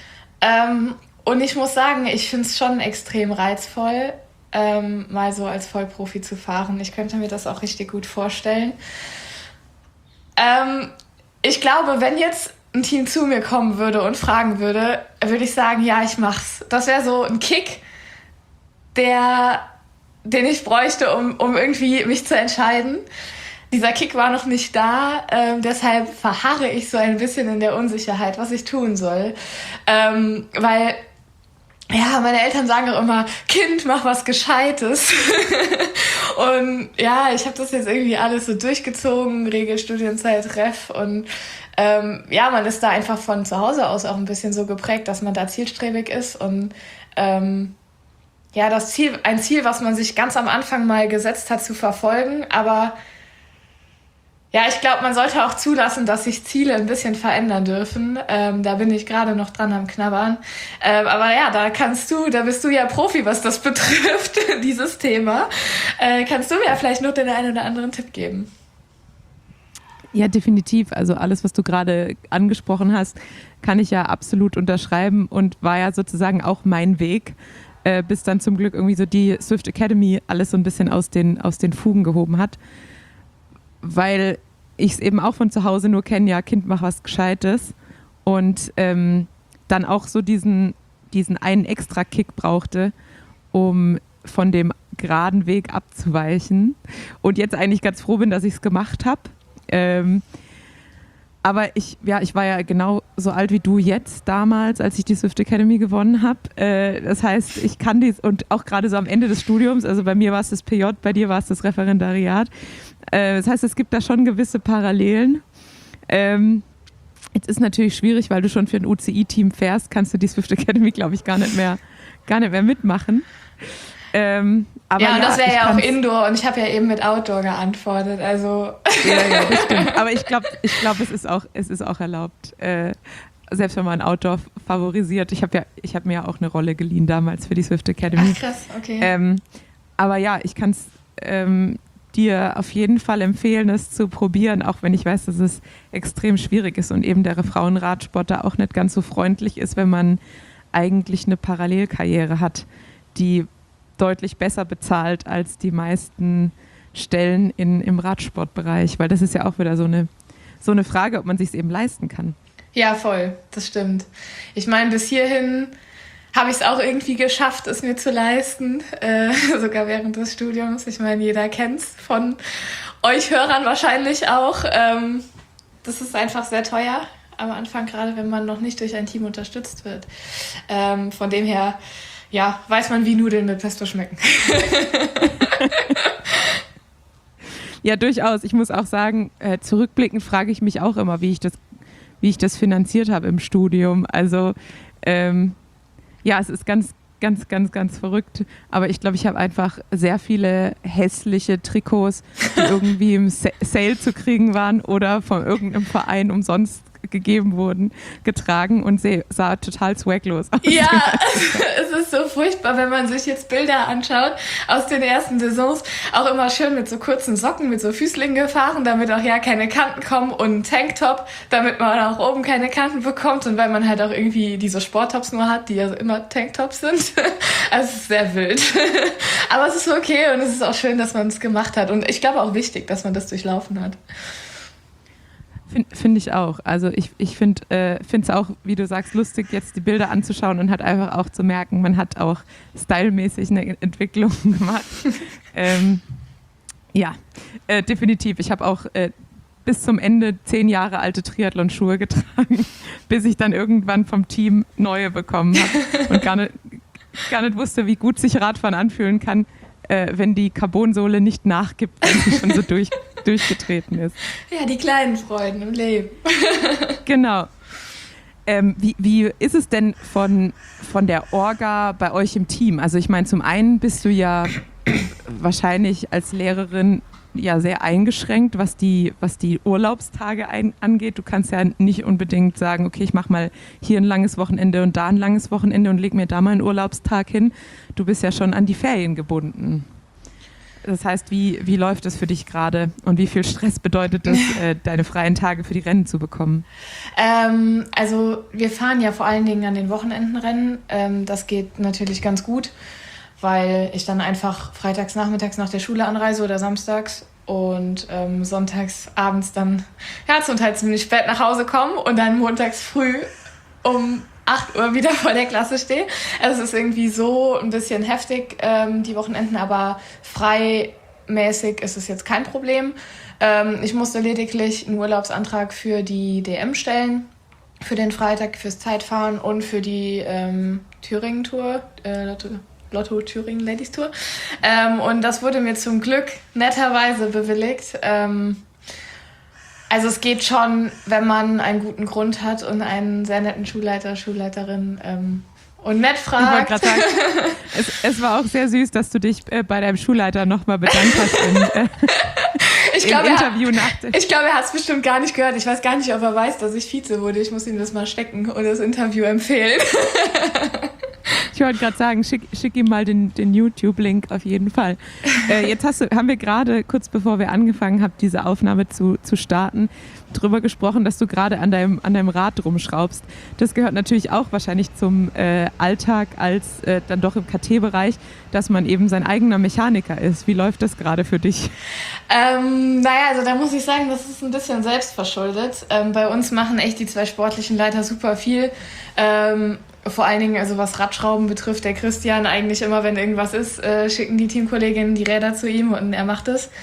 Und ich muss sagen, ich finde es schon extrem reizvoll, mal so als Vollprofi zu fahren. Ich könnte mir das auch richtig gut vorstellen. Ich glaube, wenn jetzt ein Team zu mir kommen würde und fragen würde, würde ich sagen, ja, ich mach's. Das wäre so ein Kick, den ich bräuchte, um irgendwie mich zu entscheiden. Dieser Kick war noch nicht da, deshalb verharre ich so ein bisschen in der Unsicherheit, was ich tun soll. Weil, ja, meine Eltern sagen auch immer, Kind, mach was Gescheites. Und ja, ich habe das jetzt irgendwie alles so durchgezogen, Regelstudienzeit, Ref und man ist da einfach von zu Hause aus auch ein bisschen so geprägt, dass man da zielstrebig ist und ein Ziel, was man sich ganz am Anfang mal gesetzt hat, zu verfolgen, aber ja, ich glaube, man sollte auch zulassen, dass sich Ziele ein bisschen verändern dürfen. Da bin ich gerade noch dran am Knabbern. Aber ja, da bist du ja Profi, was das betrifft, dieses Thema. Kannst du mir vielleicht noch den einen oder anderen Tipp geben? Ja, definitiv. Also alles, was du gerade angesprochen hast, kann ich ja absolut unterschreiben und war ja sozusagen auch mein Weg, bis dann zum Glück irgendwie so die Swift Academy alles so ein bisschen aus den Fugen gehoben hat. Weil ich es eben auch von zu Hause nur kenne, ja, Kind, mach was Gescheites. Und dann auch so diesen einen extra Kick brauchte, um von dem geraden Weg abzuweichen. Und jetzt eigentlich ganz froh bin, dass ich es gemacht habe. Aber ich war ja genau so alt wie du jetzt damals, als ich die Swift Academy gewonnen habe. Das heißt, ich kann dies und auch gerade so am Ende des Studiums, also bei mir war es das PJ, bei dir war es das Referendariat. Das heißt, es gibt da schon gewisse Parallelen. Jetzt ist natürlich schwierig, weil du schon für ein UCI-Team fährst, kannst du die Swift Academy, glaube ich, gar nicht mehr mitmachen. Aber und das wäre ja auch Indoor und ich habe ja eben mit Outdoor geantwortet, also. Ja, das stimmt. Aber ich glaube, es ist auch erlaubt, selbst wenn man Outdoor favorisiert. Ich habe mir ja auch eine Rolle geliehen damals für die Swift Academy. Ach krass, okay. Aber ja, ich kann es dir auf jeden Fall empfehlen, es zu probieren, auch wenn ich weiß, dass es extrem schwierig ist und eben der Frauenradsport da auch nicht ganz so freundlich ist, wenn man eigentlich eine Parallelkarriere hat, die deutlich besser bezahlt als die meisten Stellen im Radsportbereich, weil das ist ja auch wieder so eine Frage, ob man sich es eben leisten kann. Ja, voll, das stimmt. Ich meine, bis hierhin habe ich es auch irgendwie geschafft, es mir zu leisten, sogar während des Studiums. Ich meine, jeder kennt es von euch Hörern wahrscheinlich auch. Das ist einfach sehr teuer am Anfang, gerade wenn man noch nicht durch ein Team unterstützt wird. Von dem her, ja, weiß man, wie Nudeln mit Pesto schmecken. Ja, durchaus. Ich muss auch sagen, zurückblickend frage ich mich auch immer, wie ich das finanziert habe im Studium. Also es ist ganz, ganz, ganz, ganz verrückt. Aber ich glaube, ich habe einfach sehr viele hässliche Trikots, die irgendwie im Sale zu kriegen waren oder von irgendeinem Verein umsonst gegeben wurden, getragen und sah total swaglos aus. Ja, es ist so furchtbar, wenn man sich jetzt Bilder anschaut aus den ersten Saisons, auch immer schön mit so kurzen Socken, mit so Füßlingen gefahren, damit auch ja keine Kanten kommen und ein Tanktop, damit man auch oben keine Kanten bekommt und weil man halt auch irgendwie diese Sporttops nur hat, die ja immer Tanktops sind. Also es ist sehr wild. Aber es ist okay und es ist auch schön, dass man es gemacht hat und ich glaube auch wichtig, dass man das durchlaufen hat. Finde ich auch. Also ich finde es auch, wie du sagst, lustig, jetzt die Bilder anzuschauen und halt einfach auch zu merken, man hat auch stylmäßig eine Entwicklung gemacht. Definitiv. Ich habe auch bis zum Ende 10 Jahre alte Triathlon-Schuhe getragen, bis ich dann irgendwann vom Team neue bekommen habe und gar nicht wusste, wie gut sich Radfahren anfühlen kann, wenn die Carbonsohle nicht nachgibt, wenn sie schon so durchgetreten ist. Ja, die kleinen Freuden im Leben. Genau. Wie ist es denn von der Orga bei euch im Team? Also ich meine, zum einen bist du ja wahrscheinlich als Lehrerin ja sehr eingeschränkt, was die Urlaubstage angeht. Du kannst ja nicht unbedingt sagen, okay, ich mache mal hier ein langes Wochenende und da ein langes Wochenende und leg mir da mal einen Urlaubstag hin. Du bist ja schon an die Ferien gebunden. Das heißt, wie läuft es für dich gerade und wie viel Stress bedeutet es, deine freien Tage für die Rennen zu bekommen? Also wir fahren ja vor allen Dingen an den Wochenenden Rennen. Das geht natürlich ganz gut, weil ich dann einfach freitags nachmittags nach der Schule anreise oder samstags und sonntags abends dann zum Teil ziemlich spät nach Hause komme und dann montags früh um 8 Uhr wieder vor der Klasse stehe. Also es ist irgendwie so ein bisschen heftig, die Wochenenden, aber freimäßig ist es jetzt kein Problem. Ich musste lediglich einen Urlaubsantrag für die DM stellen, für den Freitag, fürs Zeitfahren und für die Thüringen-Tour. Lotto Thüringen Ladies Tour. Und das wurde mir zum Glück netterweise bewilligt. Also es geht schon, wenn man einen guten Grund hat und einen sehr netten Schulleiter, Schulleiterin und nett fragt. Ich wollte gerade sagen, es war auch sehr süß, dass du dich bei deinem Schulleiter nochmal bedankt hast im Interview Ich glaube, er hat es bestimmt gar nicht gehört. Ich weiß gar nicht, ob er weiß, dass ich Vize wurde. Ich muss ihm das mal stecken und das Interview empfehlen. Ich wollte gerade sagen, schick ihm mal den YouTube-Link auf jeden Fall. Jetzt haben wir gerade, kurz bevor wir angefangen haben, diese Aufnahme zu starten, drüber gesprochen, dass du gerade an deinem Rad rumschraubst. Das gehört natürlich auch wahrscheinlich zum Alltag als dann doch im KT-Bereich, dass man eben sein eigener Mechaniker ist. Wie läuft das gerade für dich? Also da muss ich sagen, das ist ein bisschen selbstverschuldet. Bei uns machen echt die 2 sportlichen Leiter super viel. Vor allen Dingen, also was Radschrauben betrifft, der Christian eigentlich immer, wenn irgendwas ist, schicken die Teamkolleginnen die Räder zu ihm und er macht es.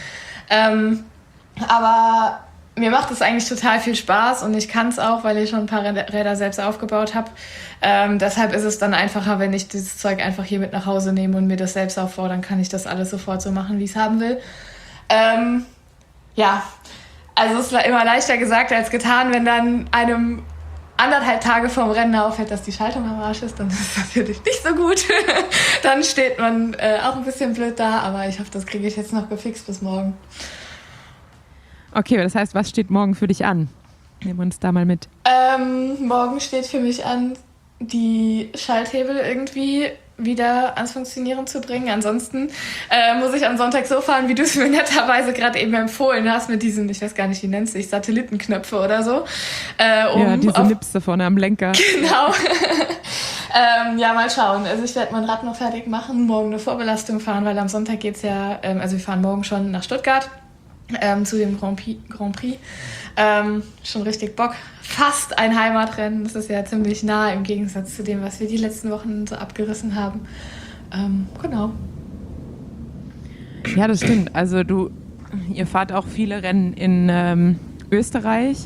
Aber mir macht es eigentlich total viel Spaß und ich kann es auch, weil ich schon ein paar Räder selbst aufgebaut habe. Deshalb ist es dann einfacher, wenn ich dieses Zeug einfach hier mit nach Hause nehme und mir das selbst aufbaue, dann kann ich das alles sofort so machen, wie ich es haben will. Also es ist immer leichter gesagt als getan, wenn dann einem 1,5 Tage vorm Rennen auffällt, dass die Schaltung am Arsch ist, dann ist es natürlich nicht so gut. Dann steht man auch ein bisschen blöd da, aber ich hoffe, das kriege ich jetzt noch gefixt bis morgen. Okay, das heißt, was steht morgen für dich an? Nehmen wir uns da mal mit. Morgen steht für mich an, die Schalthebel irgendwie wieder ans Funktionieren zu bringen. Ansonsten muss ich am Sonntag so fahren, wie du es mir netterweise gerade eben empfohlen hast, mit diesen, ich weiß gar nicht, wie nennt es sich, Satellitenknöpfe oder so. Diese Nipse vorne am Lenker. Genau. Mal schauen. Also ich werde mein Rad noch fertig machen, morgen eine Vorbelastung fahren, weil am Sonntag geht es ja, wir fahren morgen schon nach Stuttgart zu dem Grand Prix. Schon richtig Bock. Fast ein Heimatrennen. Das ist ja ziemlich nah im Gegensatz zu dem, was wir die letzten Wochen so abgerissen haben. Genau. Ja, das stimmt. Also ihr fahrt auch viele Rennen in Österreich.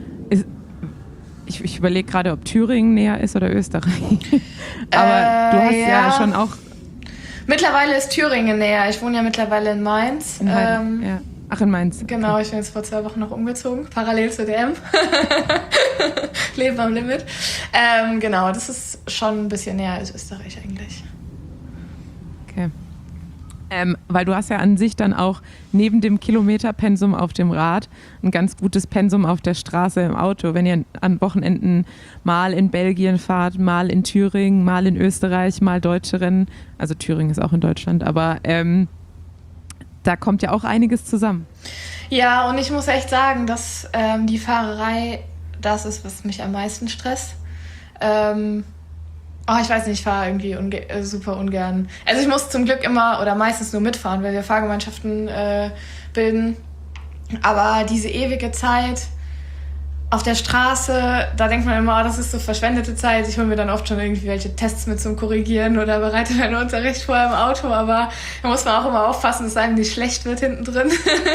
Ich überlege gerade, ob Thüringen näher ist oder Österreich. Aber du hast ja schon auch... Mittlerweile ist Thüringen näher. Ich wohne ja mittlerweile in Mainz. Ja. Ach, in Mainz. Genau, okay. Ich bin jetzt vor 2 Wochen noch umgezogen, parallel zur DM. Leben am Limit. Genau, das ist schon ein bisschen näher als Österreich eigentlich. Okay. Weil du hast ja an sich dann auch neben dem Kilometerpensum auf dem Rad ein ganz gutes Pensum auf der Straße im Auto. Wenn ihr an Wochenenden mal in Belgien fahrt, mal in Thüringen, mal in Österreich, mal deutsche Rennen. Also Thüringen ist auch in Deutschland, aber... da kommt ja auch einiges zusammen. Ja, und ich muss echt sagen, dass die Fahrerei das ist, was mich am meisten stresst. Ich weiß nicht, ich fahre irgendwie super ungern. Also ich muss zum Glück immer oder meistens nur mitfahren, weil wir Fahrgemeinschaften bilden. Aber diese ewige Zeit auf der Straße, da denkt man immer, das ist so verschwendete Zeit. Ich hole mir dann oft schon irgendwie welche Tests mit zum Korrigieren oder bereite meinen Unterricht vorher im Auto. Aber da muss man auch immer aufpassen, dass einem nicht schlecht wird hinten drin.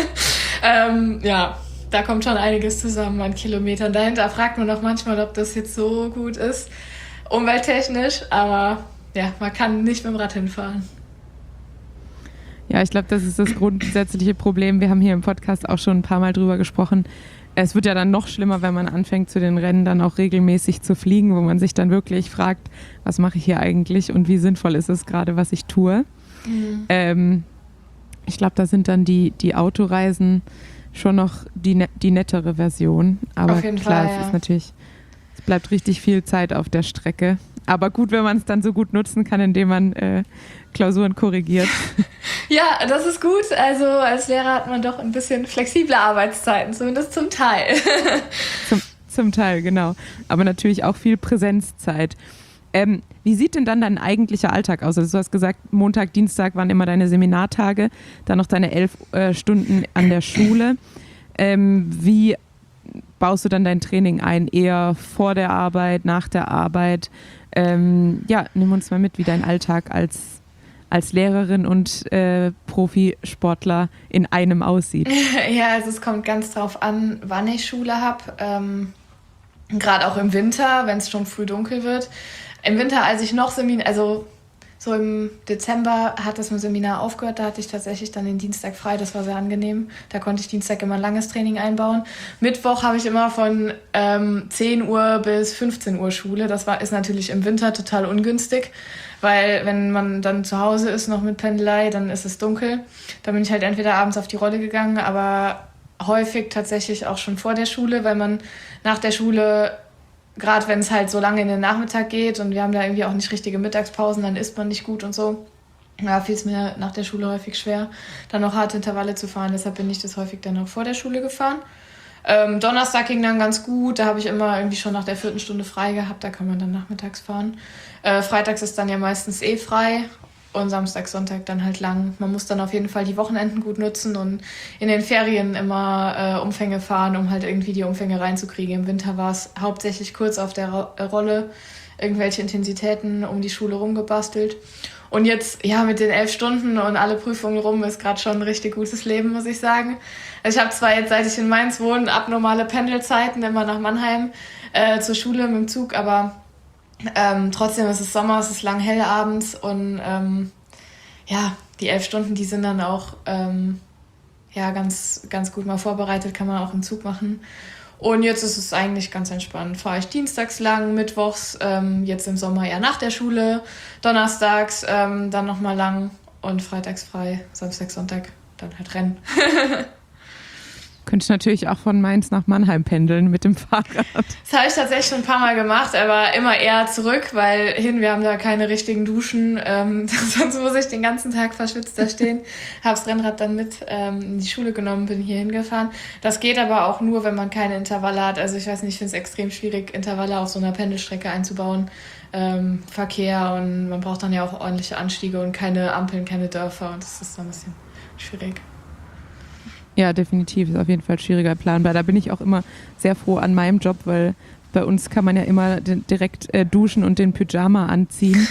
Da kommt schon einiges zusammen an Kilometern. Dahinter fragt man auch manchmal, ob das jetzt so gut ist, umwelttechnisch. Aber ja, man kann nicht mit dem Rad hinfahren. Ja, ich glaube, das ist das grundsätzliche Problem. Wir haben hier im Podcast auch schon ein paar Mal drüber gesprochen. Es wird ja dann noch schlimmer, wenn man anfängt, zu den Rennen dann auch regelmäßig zu fliegen, wo man sich dann wirklich fragt, was mache ich hier eigentlich und wie sinnvoll ist es gerade, was ich tue. Mhm. Ich glaube, da sind dann die Autoreisen schon noch die nettere Version. Aber auf jeden klar, Fall, ja. Es ist natürlich, es bleibt richtig viel Zeit auf der Strecke. Aber gut, wenn man es dann so gut nutzen kann, indem man Klausuren korrigiert. Ja, das ist gut. Also als Lehrer hat man doch ein bisschen flexible Arbeitszeiten, zumindest zum Teil. Zum Teil, genau. Aber natürlich auch viel Präsenzzeit. Wie sieht denn dann dein eigentlicher Alltag aus? Also du hast gesagt, Montag, Dienstag waren immer deine Seminartage, dann noch deine 11 Stunden an der Schule. Wie baust du dann dein Training ein? Eher vor der Arbeit, nach der Arbeit? Nimm uns mal mit, wie dein Alltag als Lehrerin und Profisportler in einem aussieht. Ja, also es kommt ganz drauf an, wann ich Schule habe. Gerade auch im Winter, wenn es schon früh dunkel wird. Im Winter, als ich noch So im Dezember hat das mit Seminar aufgehört, da hatte ich tatsächlich dann den Dienstag frei, das war sehr angenehm. Da konnte ich Dienstag immer ein langes Training einbauen. Mittwoch habe ich immer von 10 Uhr bis 15 Uhr Schule. Das ist natürlich im Winter total ungünstig, weil wenn man dann zu Hause ist noch mit Pendelei, dann ist es dunkel. Da bin ich halt entweder abends auf die Rolle gegangen, aber häufig tatsächlich auch schon vor der Schule, weil man nach der Schule, gerade wenn es halt so lange in den Nachmittag geht und wir haben da irgendwie auch nicht richtige Mittagspausen, dann isst man nicht gut und so. Ja, fiel es mir nach der Schule häufig schwer, dann noch harte Intervalle zu fahren. Deshalb bin ich das häufig dann auch vor der Schule gefahren. Donnerstag ging dann ganz gut, da habe ich immer irgendwie schon nach der 4. Stunde frei gehabt, da kann man dann nachmittags fahren. Freitags ist dann ja meistens frei. Und Samstag, Sonntag dann halt lang. Man muss dann auf jeden Fall die Wochenenden gut nutzen und in den Ferien immer Umfänge fahren, um halt irgendwie die Umfänge reinzukriegen. Im Winter war es hauptsächlich kurz auf der Rolle, irgendwelche Intensitäten um die Schule rumgebastelt. Und jetzt, ja, mit den 11 Stunden und alle Prüfungen rum ist gerade schon ein richtig gutes Leben, muss ich sagen. Also ich habe zwar jetzt, seit ich in Mainz wohne, abnormale Pendelzeiten, immer nach Mannheim zur Schule mit dem Zug, aber trotzdem ist es Sommer, es ist lang hell abends und ja, die 11 Stunden, die sind dann auch ganz, ganz gut mal vorbereitet, kann man auch im Zug machen. Und jetzt ist es eigentlich ganz entspannt. Fahre ich dienstags lang, mittwochs, jetzt im Sommer eher nach der Schule, donnerstags dann nochmal lang und freitags frei, Samstag, Sonntag dann halt Rennen. Könnte ich natürlich auch von Mainz nach Mannheim pendeln mit dem Fahrrad. Das habe ich tatsächlich schon ein paar Mal gemacht, aber immer eher zurück, weil wir haben da keine richtigen Duschen. Sonst muss ich den ganzen Tag verschwitzt da stehen. Habe das Rennrad dann mit in die Schule genommen, bin hier hingefahren. Das geht aber auch nur, wenn man keine Intervalle hat. Also ich weiß nicht, ich finde es extrem schwierig, Intervalle auf so einer Pendelstrecke einzubauen. Verkehr und man braucht dann ja auch ordentliche Anstiege und keine Ampeln, keine Dörfer und das ist dann ein bisschen schwierig. Ja, definitiv. Ist auf jeden Fall schwieriger planbar. Da bin ich auch immer sehr froh an meinem Job, weil bei uns kann man ja immer direkt duschen und den Pyjama anziehen.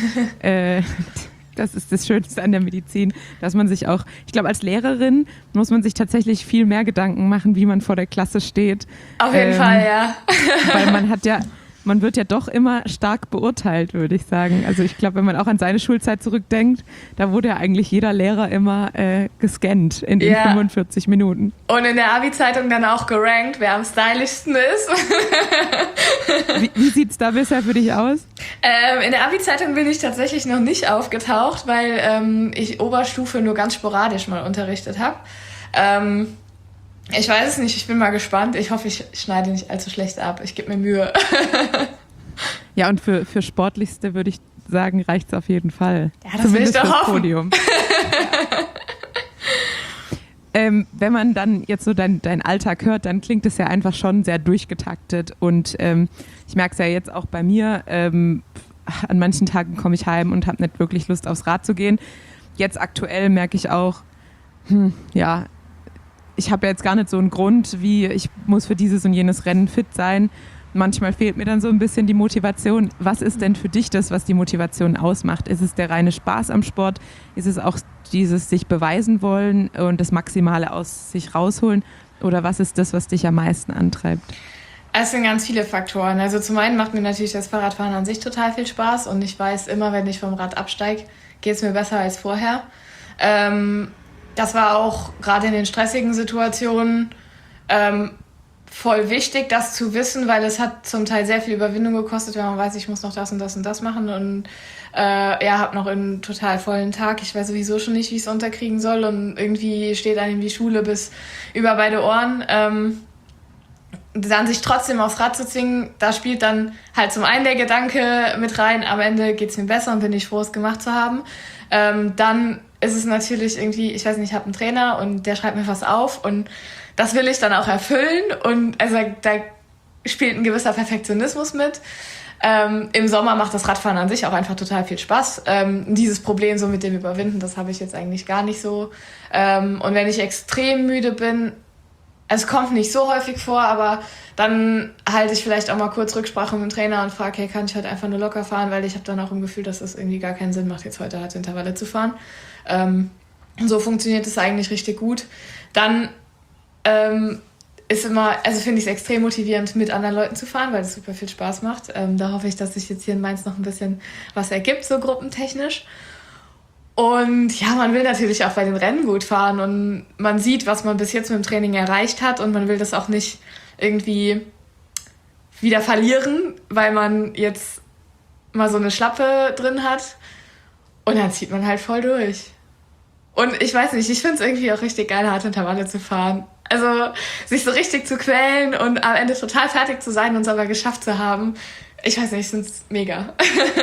Das ist das Schönste an der Medizin, dass man sich auch, ich glaube, als Lehrerin muss man sich tatsächlich viel mehr Gedanken machen, wie man vor der Klasse steht. Auf jeden Fall, ja. Weil man wird ja doch immer stark beurteilt, würde ich sagen. Also ich glaube, wenn man auch an seine Schulzeit zurückdenkt, da wurde ja eigentlich jeder Lehrer immer gescannt in den 45 Minuten. Und in der Abi-Zeitung dann auch gerankt, wer am stylischsten ist. Wie sieht es da bisher für dich aus? In der Abi-Zeitung bin ich tatsächlich noch nicht aufgetaucht, weil ich Oberstufe nur ganz sporadisch mal unterrichtet habe. Ich weiß es nicht, ich bin mal gespannt. Ich hoffe, ich schneide nicht allzu schlecht ab. Ich gebe mir Mühe. Ja, und für Sportlichste würde ich sagen, reicht es auf jeden Fall. Ja, das zumindest will ich doch hoffen. Podium. Wenn man dann jetzt so dein Alltag hört, dann klingt es ja einfach schon sehr durchgetaktet. Und ich merke es ja jetzt auch bei mir. An manchen Tagen komme ich heim und habe nicht wirklich Lust, aufs Rad zu gehen. Jetzt aktuell merke ich auch, ich habe ja jetzt gar nicht so einen Grund, wie ich muss für dieses und jenes Rennen fit sein. Manchmal fehlt mir dann so ein bisschen die Motivation. Was ist denn für dich das, was die Motivation ausmacht? Ist es der reine Spaß am Sport? Ist es auch dieses sich beweisen wollen und das Maximale aus sich rausholen? Oder was ist das, was dich am meisten antreibt? Es sind ganz viele Faktoren. Also zum einen macht mir natürlich das Fahrradfahren an sich total viel Spaß und ich weiß immer, wenn ich vom Rad absteige, geht es mir besser als vorher. Das war auch gerade in den stressigen Situationen voll wichtig, das zu wissen, weil es hat zum Teil sehr viel Überwindung gekostet, wenn man weiß, ich muss noch das und das und das machen und habe noch einen total vollen Tag. Ich weiß sowieso schon nicht, wie ich es unterkriegen soll und irgendwie steht einem die Schule bis über beide Ohren. Dann sich trotzdem aufs Rad zu zwingen, da spielt dann halt zum einen der Gedanke mit rein, am Ende geht es mir besser und bin ich froh, es gemacht zu haben. Dann ist es natürlich irgendwie, ich weiß nicht, ich habe einen Trainer und der schreibt mir was auf und das will ich dann auch erfüllen und also da spielt ein gewisser Perfektionismus mit. Im Sommer macht das Radfahren an sich auch einfach total viel Spaß. Dieses Problem so mit dem Überwinden, das habe ich jetzt eigentlich gar nicht so. Und wenn ich extrem müde bin, es kommt nicht so häufig vor, aber dann halte ich vielleicht auch mal kurz Rücksprache mit dem Trainer und frage, hey, kann ich heute einfach nur locker fahren, weil ich habe dann auch im Gefühl, dass es irgendwie gar keinen Sinn macht, jetzt heute halt Intervalle zu fahren. So funktioniert es eigentlich richtig gut. Dann ist immer, also finde ich es extrem motivierend, mit anderen Leuten zu fahren, weil es super viel Spaß macht. Da hoffe ich, dass sich jetzt hier in Mainz noch ein bisschen was ergibt, so gruppentechnisch. Und ja, man will natürlich auch bei den Rennen gut fahren und man sieht, was man bis jetzt mit dem Training erreicht hat und man will das auch nicht irgendwie wieder verlieren, weil man jetzt mal so eine Schlappe drin hat und dann zieht man halt voll durch. Und ich weiß nicht, ich finde es irgendwie auch richtig geil, harte Intervalle zu fahren. Also sich so richtig zu quälen und am Ende total fertig zu sein und es aber geschafft zu haben. Ich weiß nicht, ich finde es mega.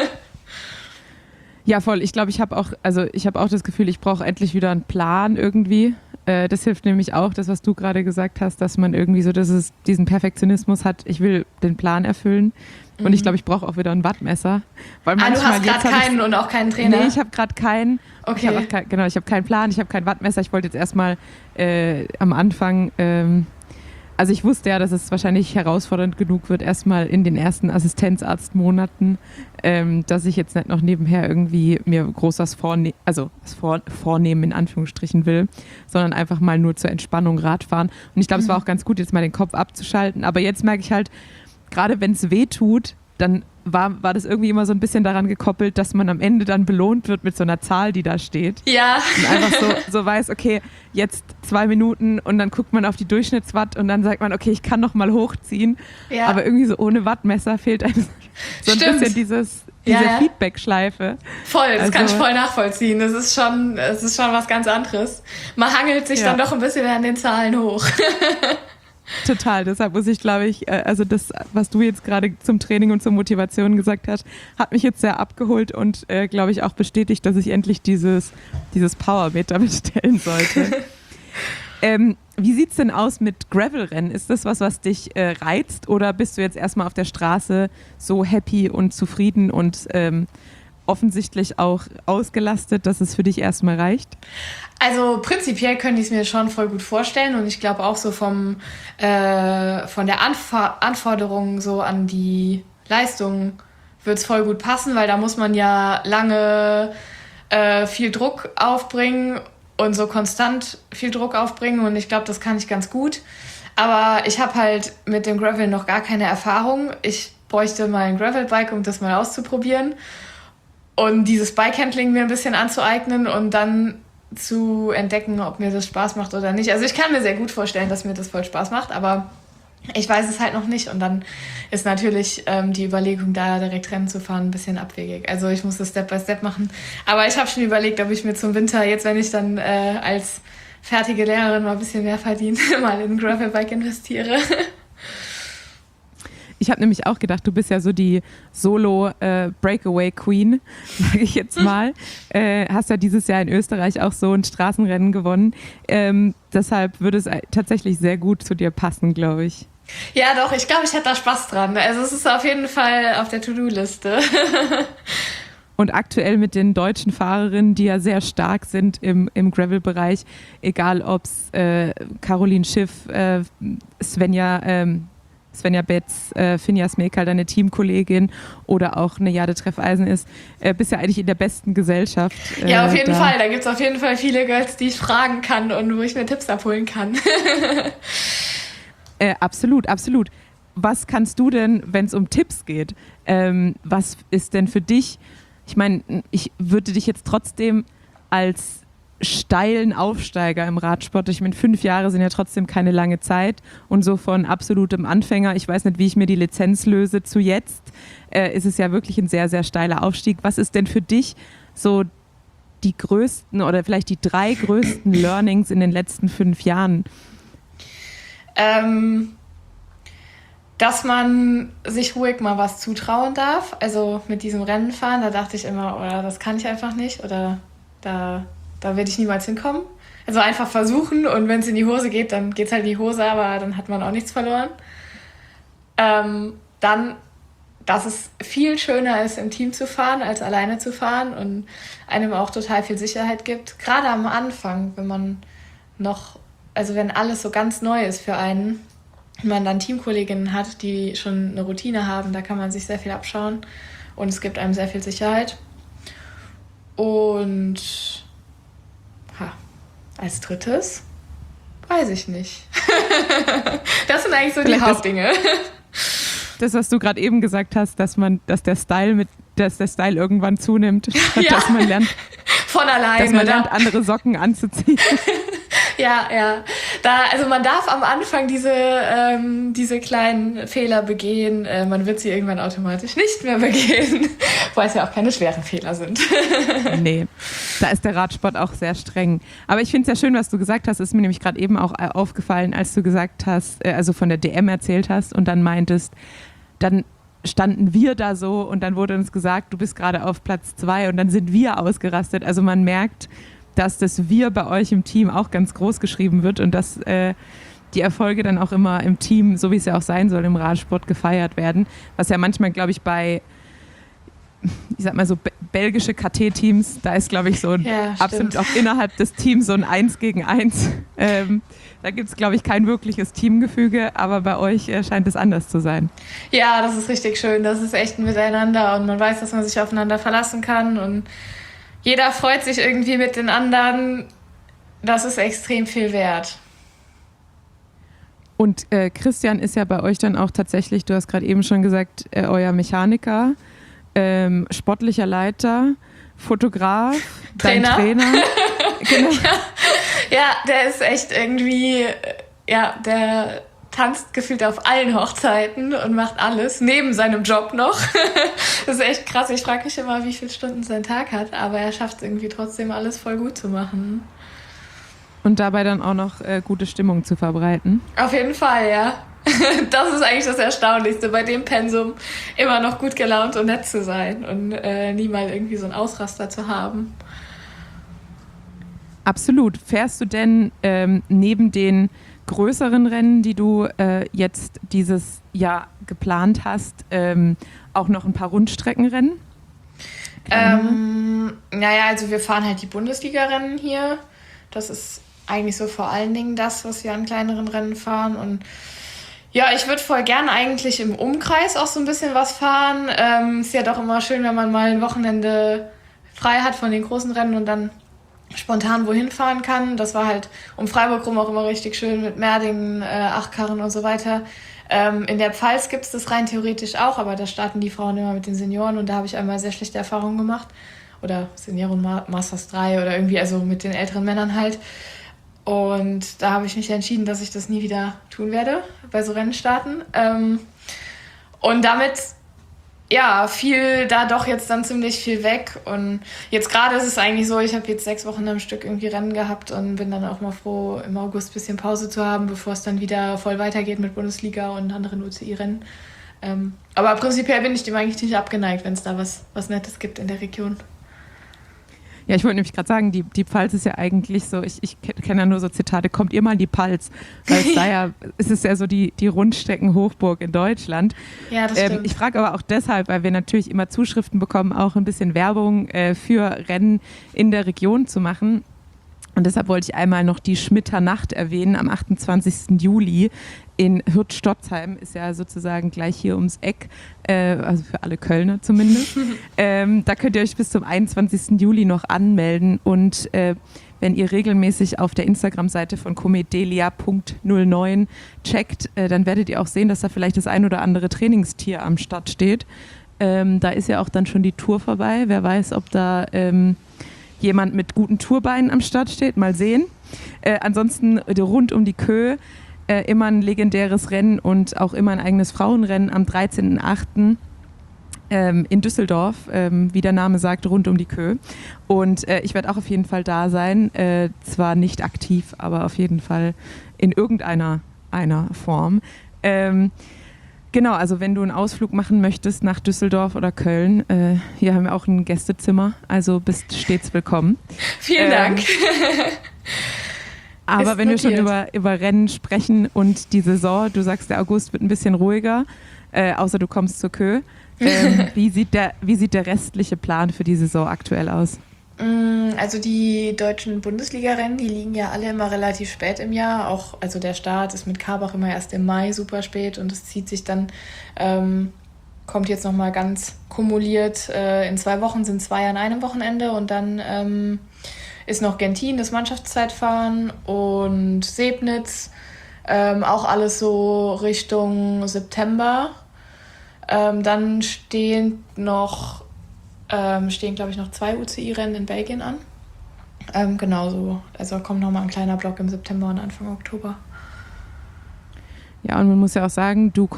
Ja, voll. Ich glaube, ich habe auch das Gefühl, ich brauche endlich wieder einen Plan irgendwie. Das hilft nämlich auch, das, was du gerade gesagt hast, dass man irgendwie so diesen Perfektionismus hat, ich will den Plan erfüllen. Und ich glaube, ich brauche auch wieder ein Wattmesser. Weil du hast gerade keinen und auch keinen Trainer? Nee, ich habe gerade keinen. Okay. Ich habe keinen Plan, ich habe kein Wattmesser. Ich wollte jetzt erstmal am Anfang, also ich wusste ja, dass es wahrscheinlich herausfordernd genug wird, erstmal in den ersten Assistenzarztmonaten, dass ich jetzt nicht noch nebenher irgendwie mir groß was vornehmen in Anführungsstrichen will, sondern einfach mal nur zur Entspannung Radfahren. Und ich glaube, es war auch ganz gut, jetzt mal den Kopf abzuschalten. Aber jetzt merke ich halt, gerade wenn es weh tut, dann war das irgendwie immer so ein bisschen daran gekoppelt, dass man am Ende dann belohnt wird mit so einer Zahl, die da steht. Ja. Und einfach so weiß, okay, jetzt 2 Minuten und dann guckt man auf die Durchschnittswatt und dann sagt man, okay, ich kann noch mal hochziehen. Ja. Aber irgendwie so ohne Wattmesser fehlt einem so ein bisschen diese Feedback-Schleife. Voll, das kann ich voll nachvollziehen. Das ist schon was ganz anderes. Man hangelt sich dann doch ein bisschen an den Zahlen hoch. Total, deshalb muss ich, glaube ich, also das, was du jetzt gerade zum Training und zur Motivation gesagt hast, hat mich jetzt sehr abgeholt und, glaube ich, auch bestätigt, dass ich endlich dieses Powermeter bestellen sollte. Wie sieht es denn aus mit Gravelrennen? Ist das was dich reizt oder bist du jetzt erstmal auf der Straße so happy und zufrieden und offensichtlich auch ausgelastet, dass es für dich erstmal reicht? Also prinzipiell könnte ich es mir schon voll gut vorstellen und ich glaube auch so von der Anforderung so an die Leistung wird es voll gut passen, weil da muss man ja lange viel Druck aufbringen und so konstant viel Druck aufbringen und ich glaube, das kann ich ganz gut. Aber ich habe halt mit dem Gravel noch gar keine Erfahrung. Ich bräuchte mal ein Gravelbike, um das mal auszuprobieren und dieses Bikehandling mir ein bisschen anzueignen und dann zu entdecken, ob mir das Spaß macht oder nicht. Also ich kann mir sehr gut vorstellen, dass mir das voll Spaß macht, aber ich weiß es halt noch nicht. Und dann ist natürlich die Überlegung, da direkt Rennen zu fahren, ein bisschen abwegig. Also ich muss das Step by Step machen. Aber ich habe schon überlegt, ob ich mir zum Winter, jetzt wenn ich dann als fertige Lehrerin mal ein bisschen mehr verdiene, mal in ein Gravelbike investiere. Ich habe nämlich auch gedacht, du bist ja so die Solo-Breakaway-Queen, sage ich jetzt mal. Hast ja dieses Jahr in Österreich auch so ein Straßenrennen gewonnen. Deshalb würde es tatsächlich sehr gut zu dir passen, glaube ich. Ja, doch, ich glaube, ich hätte da Spaß dran. Also es ist auf jeden Fall auf der To-Do-Liste. Und aktuell mit den deutschen Fahrerinnen, die ja sehr stark sind im Gravel-Bereich, egal ob es Caroline Schiff, Svenja Betz, Finja Smekal, deine Teamkollegin oder auch eine Jade Treffeisen ist, bist ja eigentlich in der besten Gesellschaft. Ja, auf jeden Fall. Da gibt es auf jeden Fall viele Girls, die ich fragen kann und wo ich mir Tipps abholen kann. Absolut, absolut. Was kannst du denn, wenn es um Tipps geht, was ist denn für dich, ich meine, ich würde dich jetzt trotzdem als steilen Aufsteiger im Radsport. Ich meine, 5 Jahre sind ja trotzdem keine lange Zeit und so von absolutem Anfänger, ich weiß nicht, wie ich mir die Lizenz löse, zu jetzt ist es ja wirklich ein sehr, sehr steiler Aufstieg. Was ist denn für dich so die größten oder vielleicht die 3 größten Learnings in den letzten 5 Jahren? Dass man sich ruhig mal was zutrauen darf. Also mit diesem Rennenfahren, da dachte ich immer, oder das kann ich einfach nicht oder da werde ich niemals hinkommen. Also einfach versuchen und wenn es in die Hose geht, dann geht es halt in die Hose, aber dann hat man auch nichts verloren. Dann, dass es viel schöner ist, im Team zu fahren, als alleine zu fahren und einem auch total viel Sicherheit gibt. Gerade am Anfang, wenn alles so ganz neu ist für einen, wenn man dann Teamkolleginnen hat, die schon eine Routine haben, da kann man sich sehr viel abschauen und es gibt einem sehr viel Sicherheit. Und als drittes, weiß ich nicht. Das sind eigentlich so vielleicht die Hauptdinge. Das, was du gerade eben gesagt hast, dass der Style irgendwann zunimmt, dass man lernt. von alleine. Dass man lernt, andere Socken anzuziehen. Ja. Also man darf am Anfang diese kleinen Fehler begehen. Man wird sie irgendwann automatisch nicht mehr begehen, weil es ja auch keine schweren Fehler sind. Nee, da ist der Radsport auch sehr streng. Aber ich finde es sehr schön, was du gesagt hast. Ist mir nämlich gerade eben auch aufgefallen, als du gesagt hast, also von der DM erzählt hast und dann meintest, dann standen wir da so und dann wurde uns gesagt, du bist gerade auf Platz 2 und dann sind wir ausgerastet. Also man merkt, dass das Wir bei euch im Team auch ganz groß geschrieben wird und dass die Erfolge dann auch immer im Team, so wie es ja auch sein soll, im Radsport gefeiert werden. Was ja manchmal, glaube ich, bei, ich sag mal so, belgische KT-Teams, da ist, glaube ich, so absolut auch innerhalb des Teams so ein 1 gegen 1. Da gibt es, glaube ich, kein wirkliches Teamgefüge, aber bei euch scheint es anders zu sein. Ja, das ist richtig schön. Das ist echt ein Miteinander und man weiß, dass man sich aufeinander verlassen kann und jeder freut sich irgendwie mit den anderen. Das ist extrem viel wert. Und Christian ist ja bei euch dann auch tatsächlich, du hast gerade eben schon gesagt, euer Mechaniker, sportlicher Leiter, Fotograf, dein Trainer. Genau. Ja, der ist echt irgendwie, der tanzt gefühlt auf allen Hochzeiten und macht alles, neben seinem Job noch. Das ist echt krass. Ich frage mich immer, wie viele Stunden sein Tag hat, aber er schafft es irgendwie trotzdem, alles voll gut zu machen. Und dabei dann auch noch gute Stimmung zu verbreiten. Auf jeden Fall, ja. Das ist eigentlich das Erstaunlichste, bei dem Pensum immer noch gut gelaunt und nett zu sein und nie mal irgendwie so einen Ausraster zu haben. Absolut. Fährst du denn neben den größeren Rennen, die du jetzt dieses Jahr geplant hast, auch noch ein paar Rundstreckenrennen? Also wir fahren halt die Bundesliga-Rennen hier. Das ist eigentlich so vor allen Dingen das, was wir an kleineren Rennen fahren. Und ja, ich würde voll gern eigentlich im Umkreis auch so ein bisschen was fahren. Ist ja doch immer schön, wenn man mal ein Wochenende frei hat von den großen Rennen und dann spontan wohin fahren kann. Das war halt um Freiburg rum auch immer richtig schön mit Merdingen, Achkarren und so weiter. In der Pfalz gibt es das rein theoretisch auch, aber da starten die Frauen immer mit den Senioren und da habe ich einmal sehr schlechte Erfahrungen gemacht. Oder Senioren Masters 3 oder irgendwie, also mit den älteren Männern halt. Und da habe ich mich entschieden, dass ich das nie wieder tun werde, bei so Rennstarten. Und damit fiel da doch jetzt dann ziemlich viel weg. Und jetzt gerade ist es eigentlich so, ich habe jetzt 6 Wochen am Stück irgendwie Rennen gehabt und bin dann auch mal froh, im August ein bisschen Pause zu haben, bevor es dann wieder voll weitergeht mit Bundesliga und anderen UCI-Rennen. Aber prinzipiell bin ich dem eigentlich nicht abgeneigt, wenn es da was Nettes gibt in der Region. Ja, ich wollte nämlich gerade sagen, die Pfalz ist ja eigentlich so, ich kenne ja nur so Zitate, kommt ihr mal in die Pfalz, weil es ist ja so die Rundstrecken-Hochburg in Deutschland. Ja, das stimmt. Ich frage aber auch deshalb, weil wir natürlich immer Zuschriften bekommen, auch ein bisschen Werbung für Rennen in der Region zu machen. Und deshalb wollte ich einmal noch die Schmitter Nacht erwähnen, am 28. Juli in Hürth-Stotzheim, ist ja sozusagen gleich hier ums Eck, also für alle Kölner zumindest. Da könnt ihr euch bis zum 21. Juli noch anmelden und wenn ihr regelmäßig auf der Instagram-Seite von comedelia.09 checkt, dann werdet ihr auch sehen, dass da vielleicht das ein oder andere Trainingstier am Start steht. Da ist ja auch dann schon die Tour vorbei. Wer weiß, ob da jemand mit guten Tourbeinen am Start steht. Mal sehen. Ansonsten rund um die Kö immer ein legendäres Rennen und auch immer ein eigenes Frauenrennen am 13.08. In Düsseldorf, wie der Name sagt, rund um die Kö. Und ich werde auch auf jeden Fall da sein. Zwar nicht aktiv, aber auf jeden Fall in irgendeiner Form. Genau, also wenn du einen Ausflug machen möchtest nach Düsseldorf oder Köln, hier haben wir auch ein Gästezimmer, also bist stets willkommen. Vielen Dank. Aber wenn wir schon über Rennen sprechen und die Saison, du sagst, der August wird ein bisschen ruhiger, außer du kommst zur Kö. Wie sieht der restliche Plan für die Saison aktuell aus? Also die deutschen Bundesliga-Rennen, die liegen ja alle immer relativ spät im Jahr. Auch, also der Start ist mit Karbach immer erst im Mai super spät und es zieht sich dann, kommt jetzt nochmal ganz kumuliert. In 2 Wochen sind 2 an einem Wochenende und dann ist noch Gentin, das Mannschaftszeitfahren und Sebnitz, auch alles so Richtung September. Dann stehen glaube ich, noch 2 UCI-Rennen in Belgien an. Genau so. Also kommt nochmal ein kleiner Block im September und Anfang Oktober. Ja, und man muss ja auch sagen, du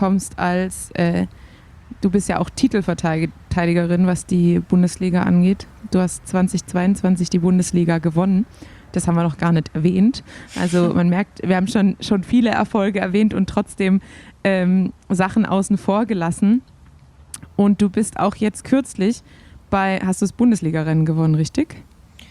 bist ja auch Titelverteidigerin, was die Bundesliga angeht. Du hast 2022 die Bundesliga gewonnen. Das haben wir noch gar nicht erwähnt. Also man merkt, wir haben schon viele Erfolge erwähnt und trotzdem Sachen außen vor gelassen. Und du bist auch jetzt kürzlich hast du das Bundesliga-Rennen gewonnen, richtig?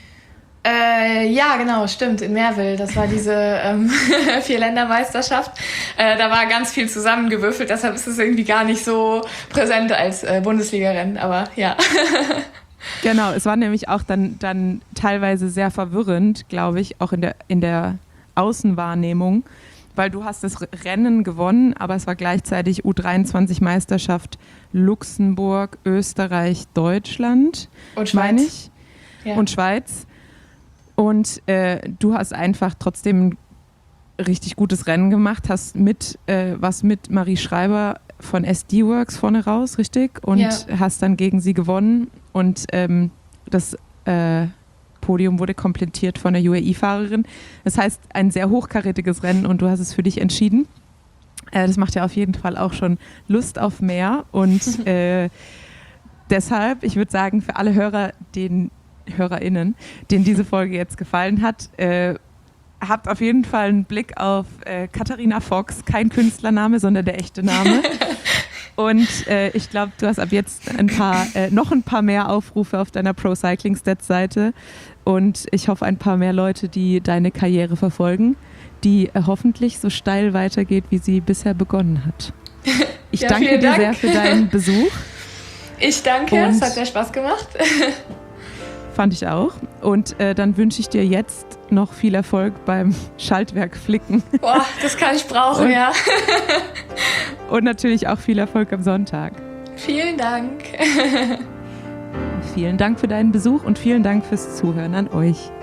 Ja, genau, stimmt, in Merwil. Das war diese 4-Länder-Meisterschaft. Da war ganz viel zusammengewürfelt, deshalb ist es irgendwie gar nicht so präsent als Bundesliga-Rennen, aber ja. Genau, es war nämlich auch dann teilweise sehr verwirrend, glaube ich, auch in der Außenwahrnehmung, weil du hast das Rennen gewonnen, aber es war gleichzeitig U23-Meisterschaft Luxemburg, Österreich, Deutschland, und Schweiz. meine ich, Ja. und Schweiz. Und du hast einfach trotzdem ein richtig gutes Rennen gemacht, hast was mit Marie Schreiber von SD Works vorne raus, richtig? Und hast dann gegen sie gewonnen. Und das Podium wurde komplettiert von einer UAE-Fahrerin. Das heißt, ein sehr hochkarätiges Rennen und du hast es für dich entschieden. Das macht ja auf jeden Fall auch schon Lust auf mehr. Und deshalb, ich würde sagen, für alle HörerInnen, denen diese Folge jetzt gefallen hat, habt auf jeden Fall einen Blick auf Katharina Fox, kein Künstlername, sondern der echte Name. Und ich glaube, du hast ab jetzt noch ein paar mehr Aufrufe auf deiner Pro Cycling Stats Seite. Und ich hoffe, ein paar mehr Leute, die deine Karriere verfolgen, die hoffentlich so steil weitergeht, wie sie bisher begonnen hat. Ich danke dir sehr für deinen Besuch. Ich danke, es hat sehr Spaß gemacht. Fand ich auch. Und dann wünsche ich dir jetzt noch viel Erfolg beim Schaltwerk flicken. Boah, das kann ich brauchen, ja. Und natürlich auch viel Erfolg am Sonntag. Vielen Dank. Vielen Dank für deinen Besuch und vielen Dank fürs Zuhören an euch.